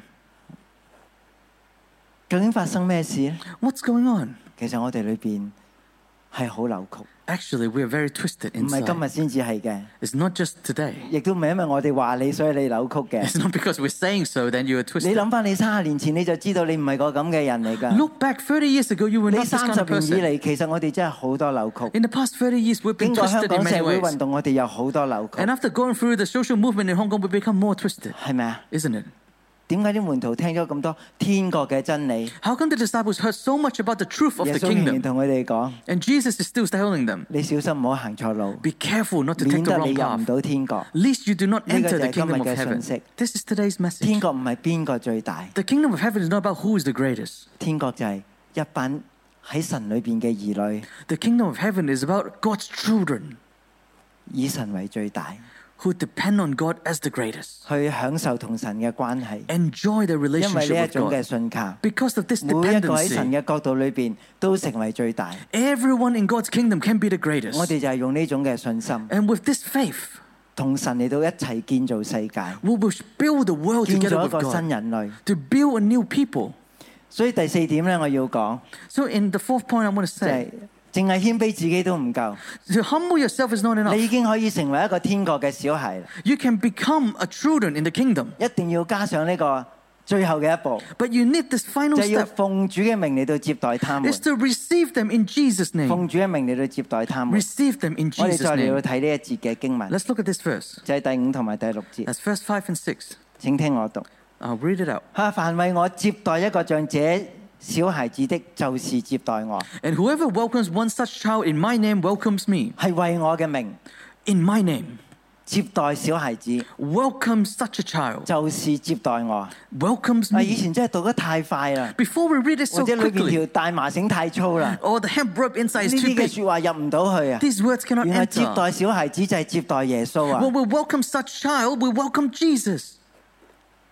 究竟發生咩事咧？ What's going on? 其實我哋裏邊係好扭曲， Actually, we are very twisted 唔係今 inside. 日先至係嘅， It's not just today. 亦都唔係因為我哋話你，所以你扭曲嘅。 It's not because we're saying so, then you are 你 twisted. 諗翻你30年前，你就知道你唔係個咁嘅人嚟㗎。 Look back 30 years ago, you were 呢 not this kind 30 of 年以 person. 嚟，其實我哋真係好多扭曲。 In the past 30 years, we've 經 been 過香 twisted 港 in 社 many 會 ways. 運動，我哋有好多扭曲， And after going through the social movement in Hong Kong, we become more twisted, 係咪啊？ isn't it? 點解啲門徒聽咗咁多天國嘅真理？ How come the disciples heard so much about the truth of 耶 the 穌仍然 kingdom? 同佢哋講： And Jesus is still telling them, 你小心唔好行錯路， be careful not to 免 take the 得你 wrong 入唔 path. 到天國。 Lest you do not 呢個 enter 就 the 係今日 kingdom of 嘅 heaven. 信息。 This is today's 天 message. 國唔係邊個最大， The kingdom of heaven is not about who is the greatest. 天國就係一班喺神裏邊嘅兒女， The kingdom of heaven is about God's children 以神為最大， who depend on God as the greatest. 去享受同神嘅關係。 Enjoy the 因為 relationship 呢一 with 種嘅 God. 信靠， Because of this 每一個喺神 dependency, 嘅角度裏邊都成為最大。 everyone in God's kingdom can be the 我 greatest. 哋就係用呢種嘅信心， And with this faith, 同神嚟到一齊建造世界， we will build the world 建 together 造一 with 個新 God. 人類。 To build a new people. 所以第4點咧，我要講 So in the fourth point I want to 就係 say, 淨係謙卑自己都唔夠， to humble yourself is not 你 enough. 已經可以成為一個天國嘅小孩啦。 You can become a children in the kingdom. 一定要加上呢個最後嘅一步， But you need this final 就係要 step. 奉主嘅名嚟到接待他們 Is，to receive them in Jesus' name. 奉主嘅名嚟到接待他們。 Receive them in 我哋 Jesus' 再嚟到 name. 睇呢一節嘅經文， Let's look at this verse. 就係第5同埋第6節， That's verse 5 and 6. 請聽我讀。 I'll read it out. 凡為我接待一個像這小孩子的，就是接待我， And whoever welcomes one such child in my name welcomes me. 係為我嘅名 In my name. 接待小孩子， Welcome such a child. 就是接待我。 Welcomes 以 me. 前真係讀得太快啦， Before we read it 或 so 者裏邊 quickly, 條大麻繩太粗啦， or the hemp rope 呢 inside is 啲 too 嘅 big. 説話入唔到去啊！ These words cannot 原來接 enter. 待小孩子就係接待耶穌啊！ When we welcome such child, we welcome Jesus.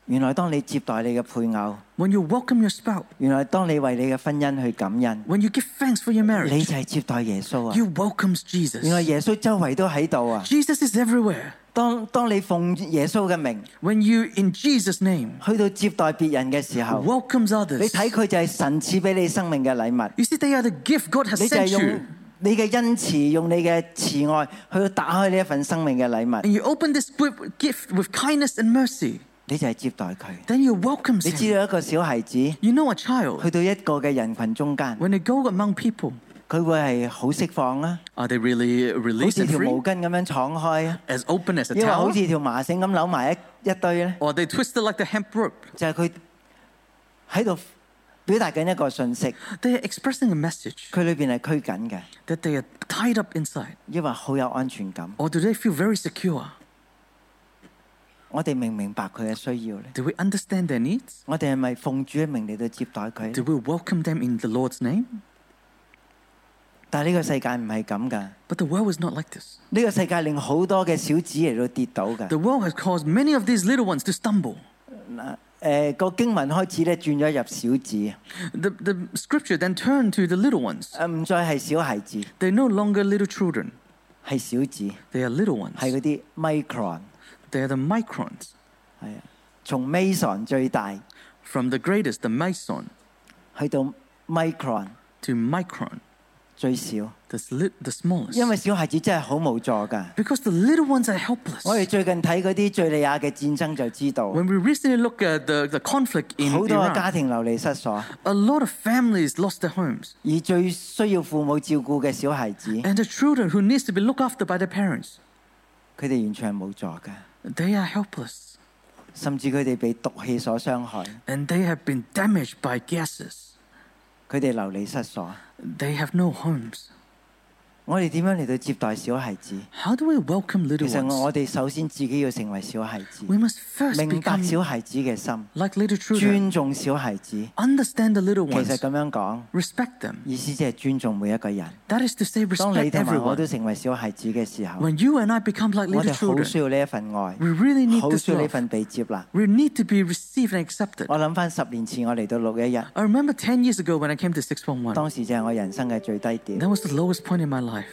原來當你接待你嘅配偶， When you welcome your spouse, 原來當你為你嘅婚姻去感恩， when you give thanks for your 你 marriage, 就係接待耶穌啊！ you welcome Jesus. 原來耶穌周圍都喺度啊！ Jesus is everywhere. 當你奉耶穌嘅名 When you, in Jesus' name, 去到接待別人嘅時候， welcomes 你 others, 睇佢就係神賜俾你生命嘅禮物。 you see they are the gift God has 你就係 sent 用 you. 你嘅恩慈，用你嘅慈愛去到打開呢一份生命嘅禮物， And you open this gift with kindness and mercy. 你就係接待佢。 Then you welcome 你知 him. 道一個小孩子 You know a child, 去到一個嘅人群中間， when they go among people, 佢會係好釋放啊， are they really 好 released 似 and 條毛 free? 巾咁樣敞開啊， As open as a 因為好 towel? 似條麻繩咁扭埋一堆咧， Or they twisted like the hemp rope? 就係佢喺度表達緊一個訊息， They are expressing a message 佢裏邊係拘緊嘅， that they are tied up inside. 因為好有安全感。 Or do they feel very secure? 我哋明唔明白佢嘅需要咧？ Do we understand their needs? 我哋係咪奉主嘅名嚟到接待佢？ Do we welcome them in the Lord's name? 但係呢個世界唔係咁噶， But the world is not like this. 呢個世界令好多嘅小子嚟到跌倒嘅。 The world has caused many of these little ones to stumble. 個經文開始咧轉咗入小子， The scripture then turned to the little ones. 唔再係小孩子， They're no longer little children. 係小子， They are little ones. 係嗰啲 micron， They are the microns. 係啊，從 mason 最大 From the greatest, the meson, 去到 micron to micron, 最少， the smallest. 因為小孩子真係好無助㗎。 Because the little ones are helpless. 我哋最近睇嗰啲敍利亞嘅戰爭就知道， When we recently look at the conflict in 好多嘅家 Iran, 庭流離失所， a lot of families lost their homes. 而最需要父母照顧嘅小孩子， And the children who needs to be looked after by their parents, 佢哋完全係無助㗎， they are helpless. 甚至佢哋被毒氣所傷害， And they have been damaged by gases. 佢哋流離失所。 They have no homes. 我哋點樣嚟到接待小孩子？ How do we welcome 其 little 實 ones? 我哋首先自己要成為小孩子， We must first 明白 become 小孩子嘅心， like little children. 尊重小孩子。 Understand the little 其實 ones. 咁樣講， Respect them. 意思即係尊重每一個人。 That is to say 當你 respect 同埋我都 everyone. 成為小孩子嘅時候， When you and I become like 我 little 哋好 children, 需要呢一份愛， we really need 好 this 需要呢 love. 份被接納。 We need to be received and accepted. 我諗翻10年前我嚟到611， I remember 10 years ago when I came to 611. 當時就係我人生嘅最低點。 That was the lowest point in my life.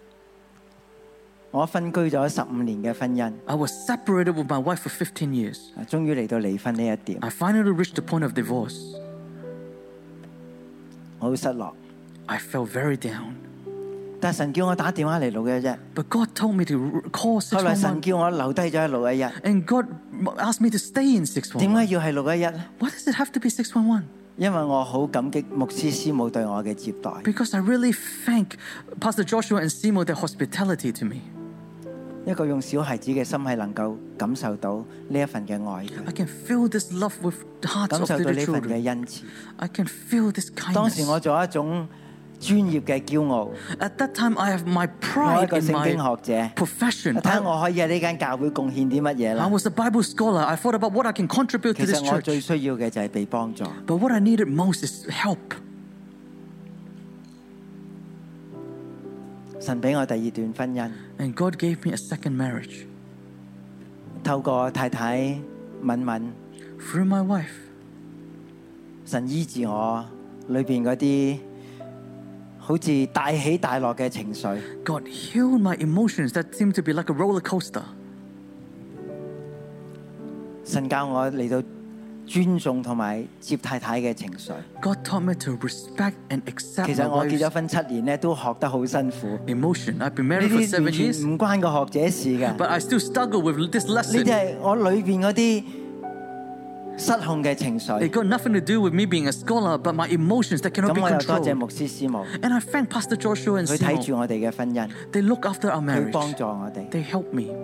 我分居咗15年嘅婚姻， I was separated with my wife for 15 years. 終於嚟到離婚呢一點， I finally reached the point of divorce. 我好失落。 I felt very down. 但神叫我打電話嚟611， But God told me to call 後來神 611. 叫我留低咗喺611。 And God asked me to stay in 點解 611. 要係611咧？ Why does it have to be 611? 因為我好感激牧師師母對我嘅接待。 Because I really thank Pastor Joshua and Simo their hospitality to me. 一個用小孩子嘅心係能夠感受到呢一份嘅愛， I can feel this love with the hearts 感 of 受到 little 呢份 children. 嘅恩慈。 I can feel this 當時 kindness. 我做一種專業嘅驕傲， At that time, I have my 我係一 pride 個 in 聖經 my 學者， profession. 睇下我可以喺呢間教會貢獻啲乜嘢 I 啦。 was a Bible scholar. I thought about what I can contribute 其 to this 實我最 church. 需要嘅就係被幫助。 But what I needed most is help. 神俾我第二段婚姻， And God gave me a second marriage. 透過太太敏敏， Through my wife, 神醫治我裏邊嗰啲好似大起大落嘅情緒。 God healed my emotions that seemed to be like a roller coaster. 神教我嚟到尊重同埋接太太嘅情緒。 God taught me to respect and accept 其 my 實我結咗 wife's 婚7年咧，都學得好辛苦。 emotion. I've been 呢 married for 啲 7 完全 years, 唔關個學者事㗎。 but I still struggle with this 呢 lesson. 啲係我裏邊嗰啲失控嘅情緒。 It got nothing to do with me being a scholar, but my emotions that cannot 咁 be 我又多謝 controlled. 牧師師母， And I thank Pastor Joshua and 佢睇住 Simo. 我哋嘅婚姻， They look after our 佢 marriage. 幫助我哋。 They help me.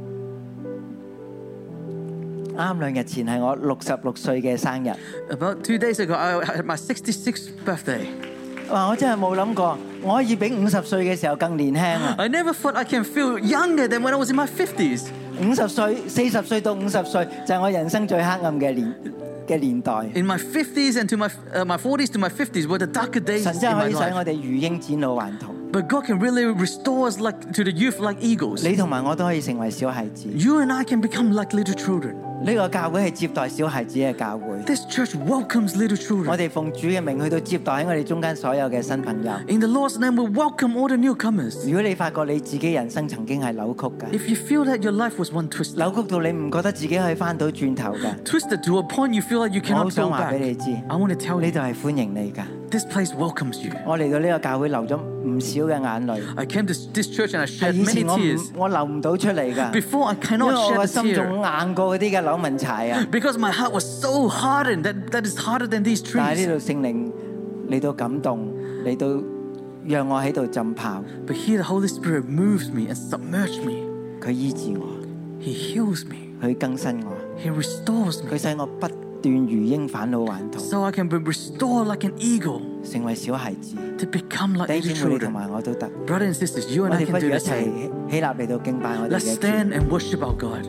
啱2日前係我66歲嘅生日， About 2 days ago, I had my 66th birthday. 哇！我真係冇諗過，我可以比50歲嘅時候更年輕啊！ I never thought I can feel younger than when I was in my 50s. 50歲、40歲到50歲就係我人生最黑暗嘅年代。 In my 50s and to my 40s to my 50s were the darker days 神 in 真係可 my 以使 life. 我哋如鷹展露還童。 But God can really restore us to the youth like eagles. 你同埋我都可以成為小孩子。 You and I can become like little children. 呢個教會係接待小孩子嘅教會。 This church welcomes little 我 children. 哋奉主嘅名去到接待喺我哋中間所有嘅新朋友。 In the Lord's name, we welcome all the newcomers. 如果你發覺你自己人生曾經係扭曲嘅， If you feel that your life was one twisted, 扭曲到你唔覺得自己可以翻到轉頭嘅， twisted to a point you feel like you 我好 cannot 想 go 話 back, 俾你知， I want to tell 呢 you, 度係歡迎你㗎。 this place welcomes you. 我嚟到呢個教會流咗唔少嘅眼淚， I came to this church and I 係 shed 以 many 前我 tears. 流唔到出嚟㗎， Before I 因為 cannot 我 shed 個 a 心仲 tear 硬過嗰啲嘅扭紋柴啊！ because my heart was so hardened that is harder than these 但係呢 trees. 度聖靈嚟到感動，嚟到讓我喺度浸泡， But here the Holy Spirit moves me and submerges me. 佢醫治我， He heals me. 佢更新我， He restores 佢 me 使我不斷如鷹返老還童， so I can be restored like an eagle 成為小孩子。 to become like 弟 little 兄妹你同 children. 埋我都得， Brothers and sisters, you 我 and I 哋不 can 如 do 一 the 齊 same. 起立嚟到敬拜我哋 Let's 嘅 stand 主。 and worship our God.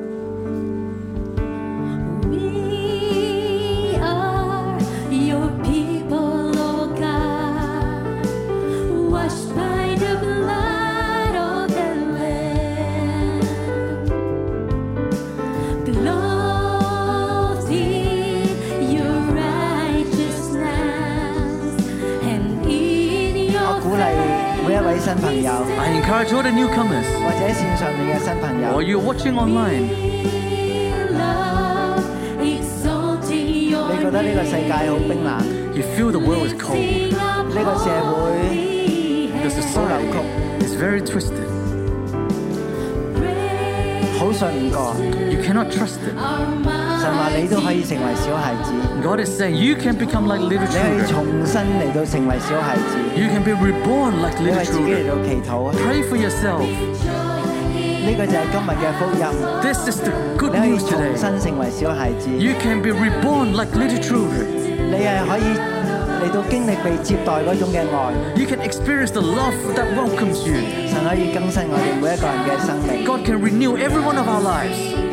We are your people, oh God, washed by the blood of the Lamb, clothed in your righteousness, and in 我 your 鼓勵每一位新朋友， I encourage all the newcomers, 或者線上面嘅新朋 or 友， you're watching online, love, exalting your 你覺得呢個世界好冰冷， you feel the world is cold. 呢個社會 The society is very twisted. 好信唔過， You cannot trust it. 神話你都可以成為小孩子， God is saying you can become like little 你可以 children. 重新嚟到成為小孩子， You can be reborn like 你 little 為自己嚟 children. 到祈禱啊！ Pray for yourself. 呢個就係今日嘅福音， This is the good 你可以 news 重 today. 新成為小孩子， You can be reborn like little children. 你係可以嚟到經歷被接待嗰種嘅愛， You can experience the love that welcomes you. 神可以更新我哋每一個人嘅生命。 God can renew every one of our lives.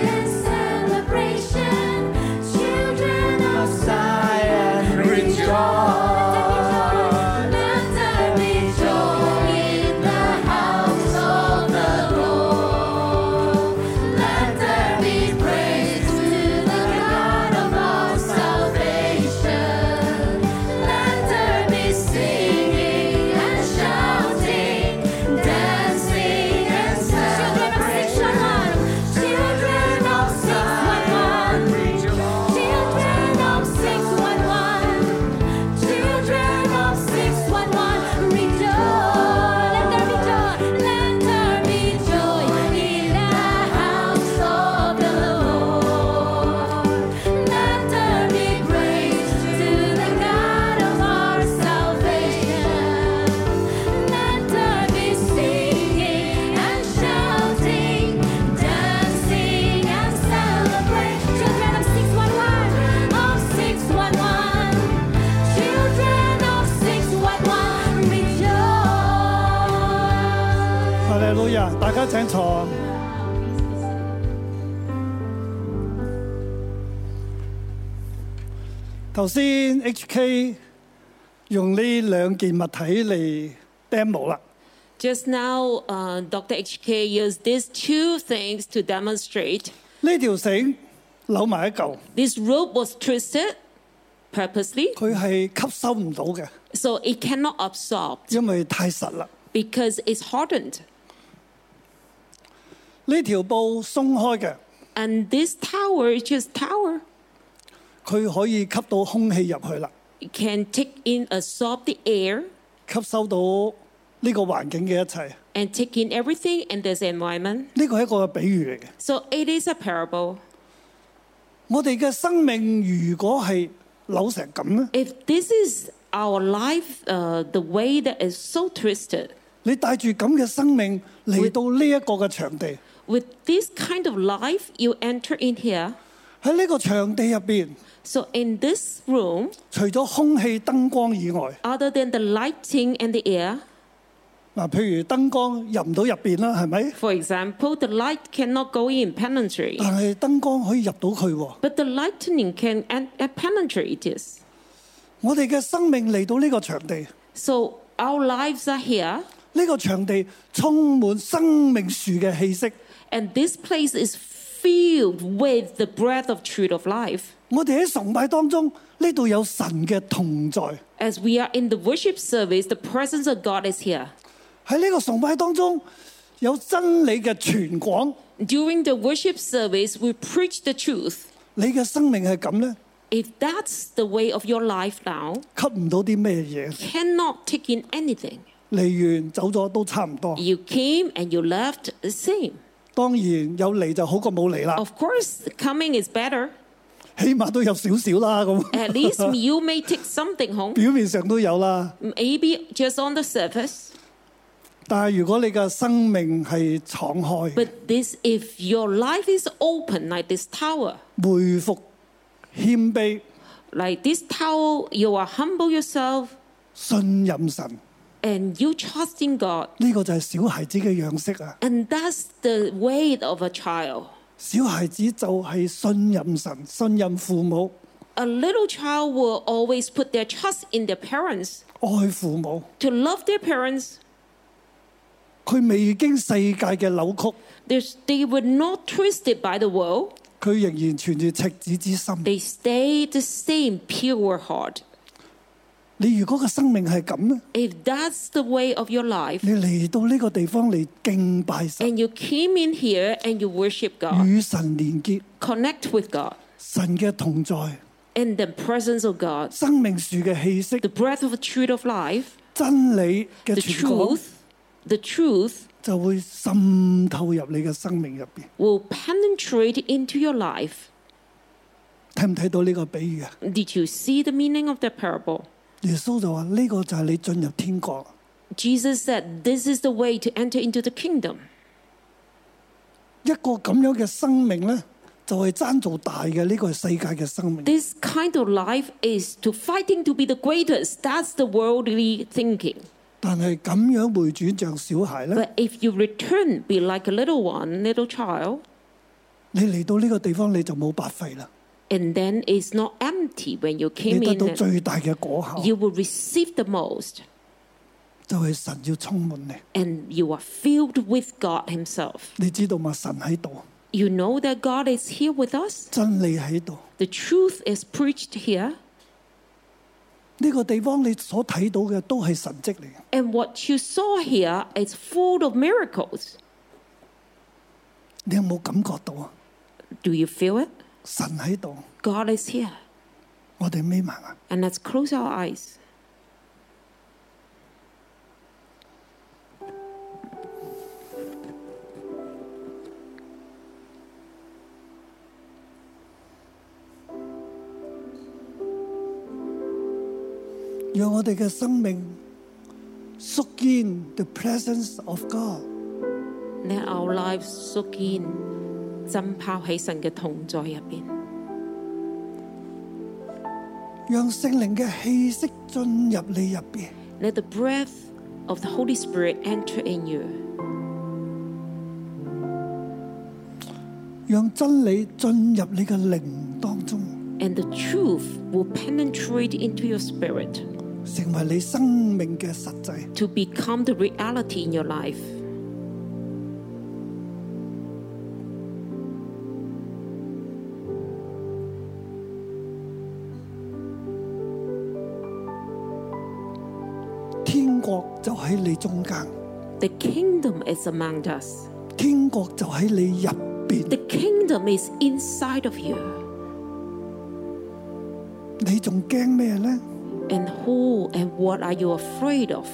Hallelujah， 大家請坐。頭先 HK 用呢兩件物體嚟 demo 啦。 Just now, Dr. HK used these two things to demonstrate. 呢條繩扭埋一嚿， This rope was twisted purposely, 佢係吸收唔到嘅， so it cannot absorb 因為太實啦。 because it's hardened. 呢條布鬆開嘅， And this tower, just tower, 佢可以吸到空氣入去啦， it can take in, absorb the air 吸收到呢個環境嘅一切。 and take in everything in this environment. 呢個係一個比喻嚟嘅。 So it is a parable. 我哋嘅生命如果係扭成咁咧， If this is our life, the way that is so twisted, 你帶住咁嘅生命嚟到呢一個嘅場地， with this kind of life, you enter in here. 喺呢個場地入邊， So in this room, 除咗空氣燈光以外， other than the lighting and the air, 嗱，譬如燈光入唔到入邊啦，係咪？ for example, the light cannot go in, penetrate, 但係燈光可以入到佢喎。 but the lightning can penetrate this. 我哋嘅生命嚟到呢個場地， So our lives are here, 呢個場地充滿生命樹嘅氣息， and this place is filled with the breath of truth of life. 我哋喺崇拜當中，呢度有神嘅同在。 As we are in the worship service, the presence of God is here. 喺呢個崇拜當中，有真理嘅傳廣。 During the worship service, we preach the truth. 你嘅生命係咁呢， If that's the way of your life now, 吸唔到啲咩嘢， cannot take in anything. 嚟完走咗都差唔多。 You came and you left the same. 當然有嚟就好過冇嚟啦， Of course, coming is better. 起碼都有少少啦咁。 At least you may take something home. 表面上都有啦， Maybe just on the surface. 但係如果你嘅生命係敞開， But this, if your life is open like this tower, 回復謙卑， like this tower, you are humble yourself 信任神， and you trust in God. 呢個就係小孩子嘅樣式啊！ And that's the way of a child. 小孩子就係信任神、信任父母、 A little child will always put their trust in their parents, 愛父母。 to love their parents. 佢未經世界嘅扭曲， They were not twisted by the world. 佢仍然存住赤子之心。 They stay the same pure heart. 你如果個生命係咁呢， If that's the way of your life, 你嚟到呢個地方嚟敬拜神， and you came in here and you worship God, 與神連結， connect with God, 神嘅同在， in the presence of God, 生命樹嘅氣息， the breath of the truth of life, 真理嘅 the 傳講， the truth 就會滲透入你嘅生命入邊。 will penetrate into your life. 睇唔睇到呢個比喻啊？ Did you see the meaning of the parable? 耶穌就話：呢個就係你進入天國。 Jesus said, this is the way to enter into the kingdom. 一個咁樣嘅生命呢，就係爭做大嘅，呢個係世界嘅生命。 This kind of life is to fighting to be the greatest. That's the worldly thinking. 但係咁樣回轉像小孩呢， But if you return, be like a little one, little child, 你嚟到呢個地方你就冇白費啦， and then it's not empty when you 你 came 得 in. 到最大嘅果效， You will receive the most, 就係神要充滿你。 and you are filled with God Himself. 你知道嘛？神喺度， You know that God is here with us. 真理喺度。 The truth is preached here, 呢個地方你所睇到嘅都係神蹟嚟嘅。 and what you saw here is full of miracles. 你有冇感覺到啊？ Do you feel it? 神喺度， God is here. 我哋眯埋眼。 And let's close our eyes. 讓我哋嘅生命縮in the presence of God。 Let our lives soak in, 浸泡喺神嘅同在入邊。 讓聖靈嘅氣息進入你入邊， Let the breath of the Holy Spirit enter in you. 讓真理進入你嘅靈當中， And the truth will penetrate into your spirit 成為你生命嘅實際。 to become the reality in your life. 天國就喺你中間， The kingdom is among us. 天國就喺你入邊。 The kingdom is inside of you. 你仲驚咩呢？ And who and what are you afraid of?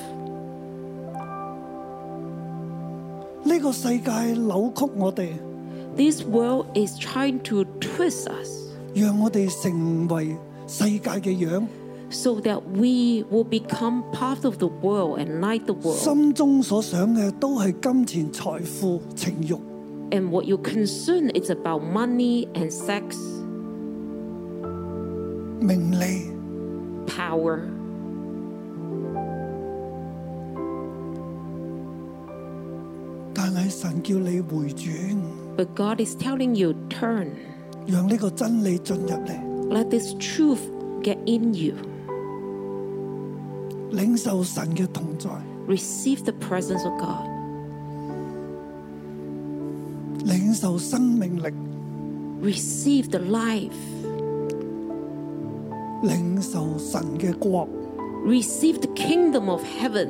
呢個世界扭曲我哋， This world is trying to twist us 讓我哋成為世界嘅樣， so that we will become part of the world and like the world. 心中所想嘅都係金錢、財富、情慾。 And what you concern is about money and sex, 名利， power. 但係神叫你回轉， But God is telling you, turn. 讓呢個真理進入嚟， Let this truth get in you. 領受神嘅同在， Receive the presence of God. 領受生命力， receive the life, 領受神嘅國， receive the kingdom of heaven.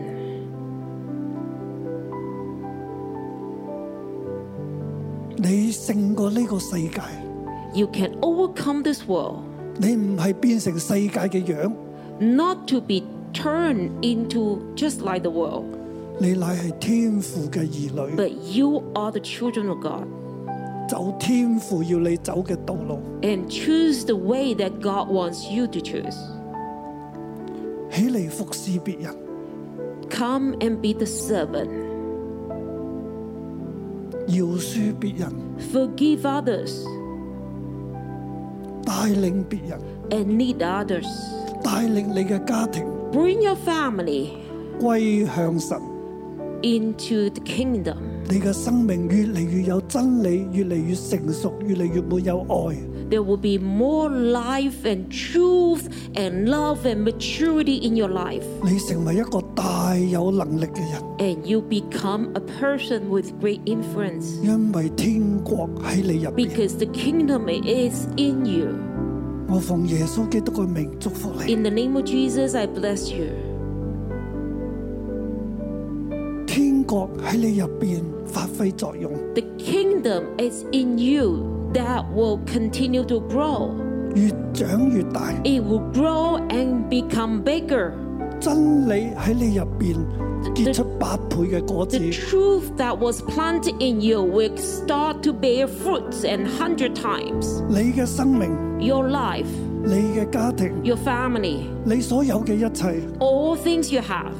你勝過呢個世界， You can overcome this world, 你唔係變成世界嘅樣， not to be turned into just like the world, 你乃係天父嘅兒女， but you are the children of God 走天父要你走嘅道路， and choose the way that God wants you to choose. 起嚟服侍別人， Come and be the servant. 饒恕別人， Forgive others 帶領別人， and lead others. 帶領你嘅家庭 Bring your family 歸向神， into the kingdom. 你嘅生命越嚟越有真理，越嚟越成熟，越嚟越滿有愛。 There will be more life and truth and love and maturity in your life. 你成為一個大有能力嘅人， And you become a person with great influence 因為天國喺你入邊。 because the kingdom is in you. 我奉耶穌基督嘅名祝福你。 In the name of Jesus, I bless you. 天國喺你入邊發揮作用， The kingdom is in you that will continue to grow. 越長越大。 It will grow and become bigger. 真理喺你入邊結出8倍嘅果子。 The truth that was planted in you will start to bear fruits 100 times. 你嘅生命、 Your life, 你嘅家庭、 your family, 你所有嘅一切 all things you have,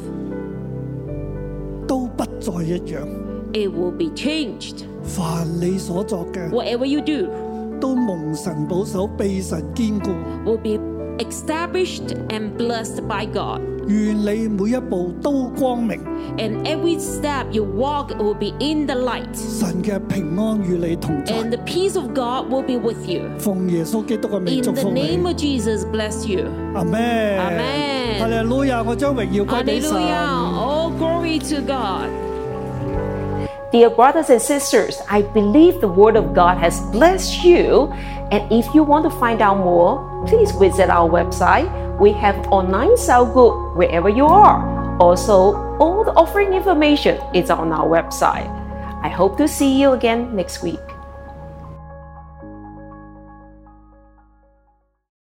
都不再一樣。 it will be changed. 凡你所作嘅， Whatever you do 都蒙神保守，被神堅固。 will be established and blessed by God. 願你每一步都光明， And every step you walk will be in the light. 神嘅平安與你同在。 And the peace of God will be with you. 奉耶穌基督嘅名 In 祝 the 福 name 你。 of Jesus, bless you. 阿門。 Amen 哈利路亞！我將榮耀歸俾神。 Hallelujah. All glory to God. Dear brothers and sisters, I believe the Word of God has blessed you. And if you want to find out more, please visit our website. We have online cell group wherever you are. Also, all the offering information is on our website. I hope to see you again next week.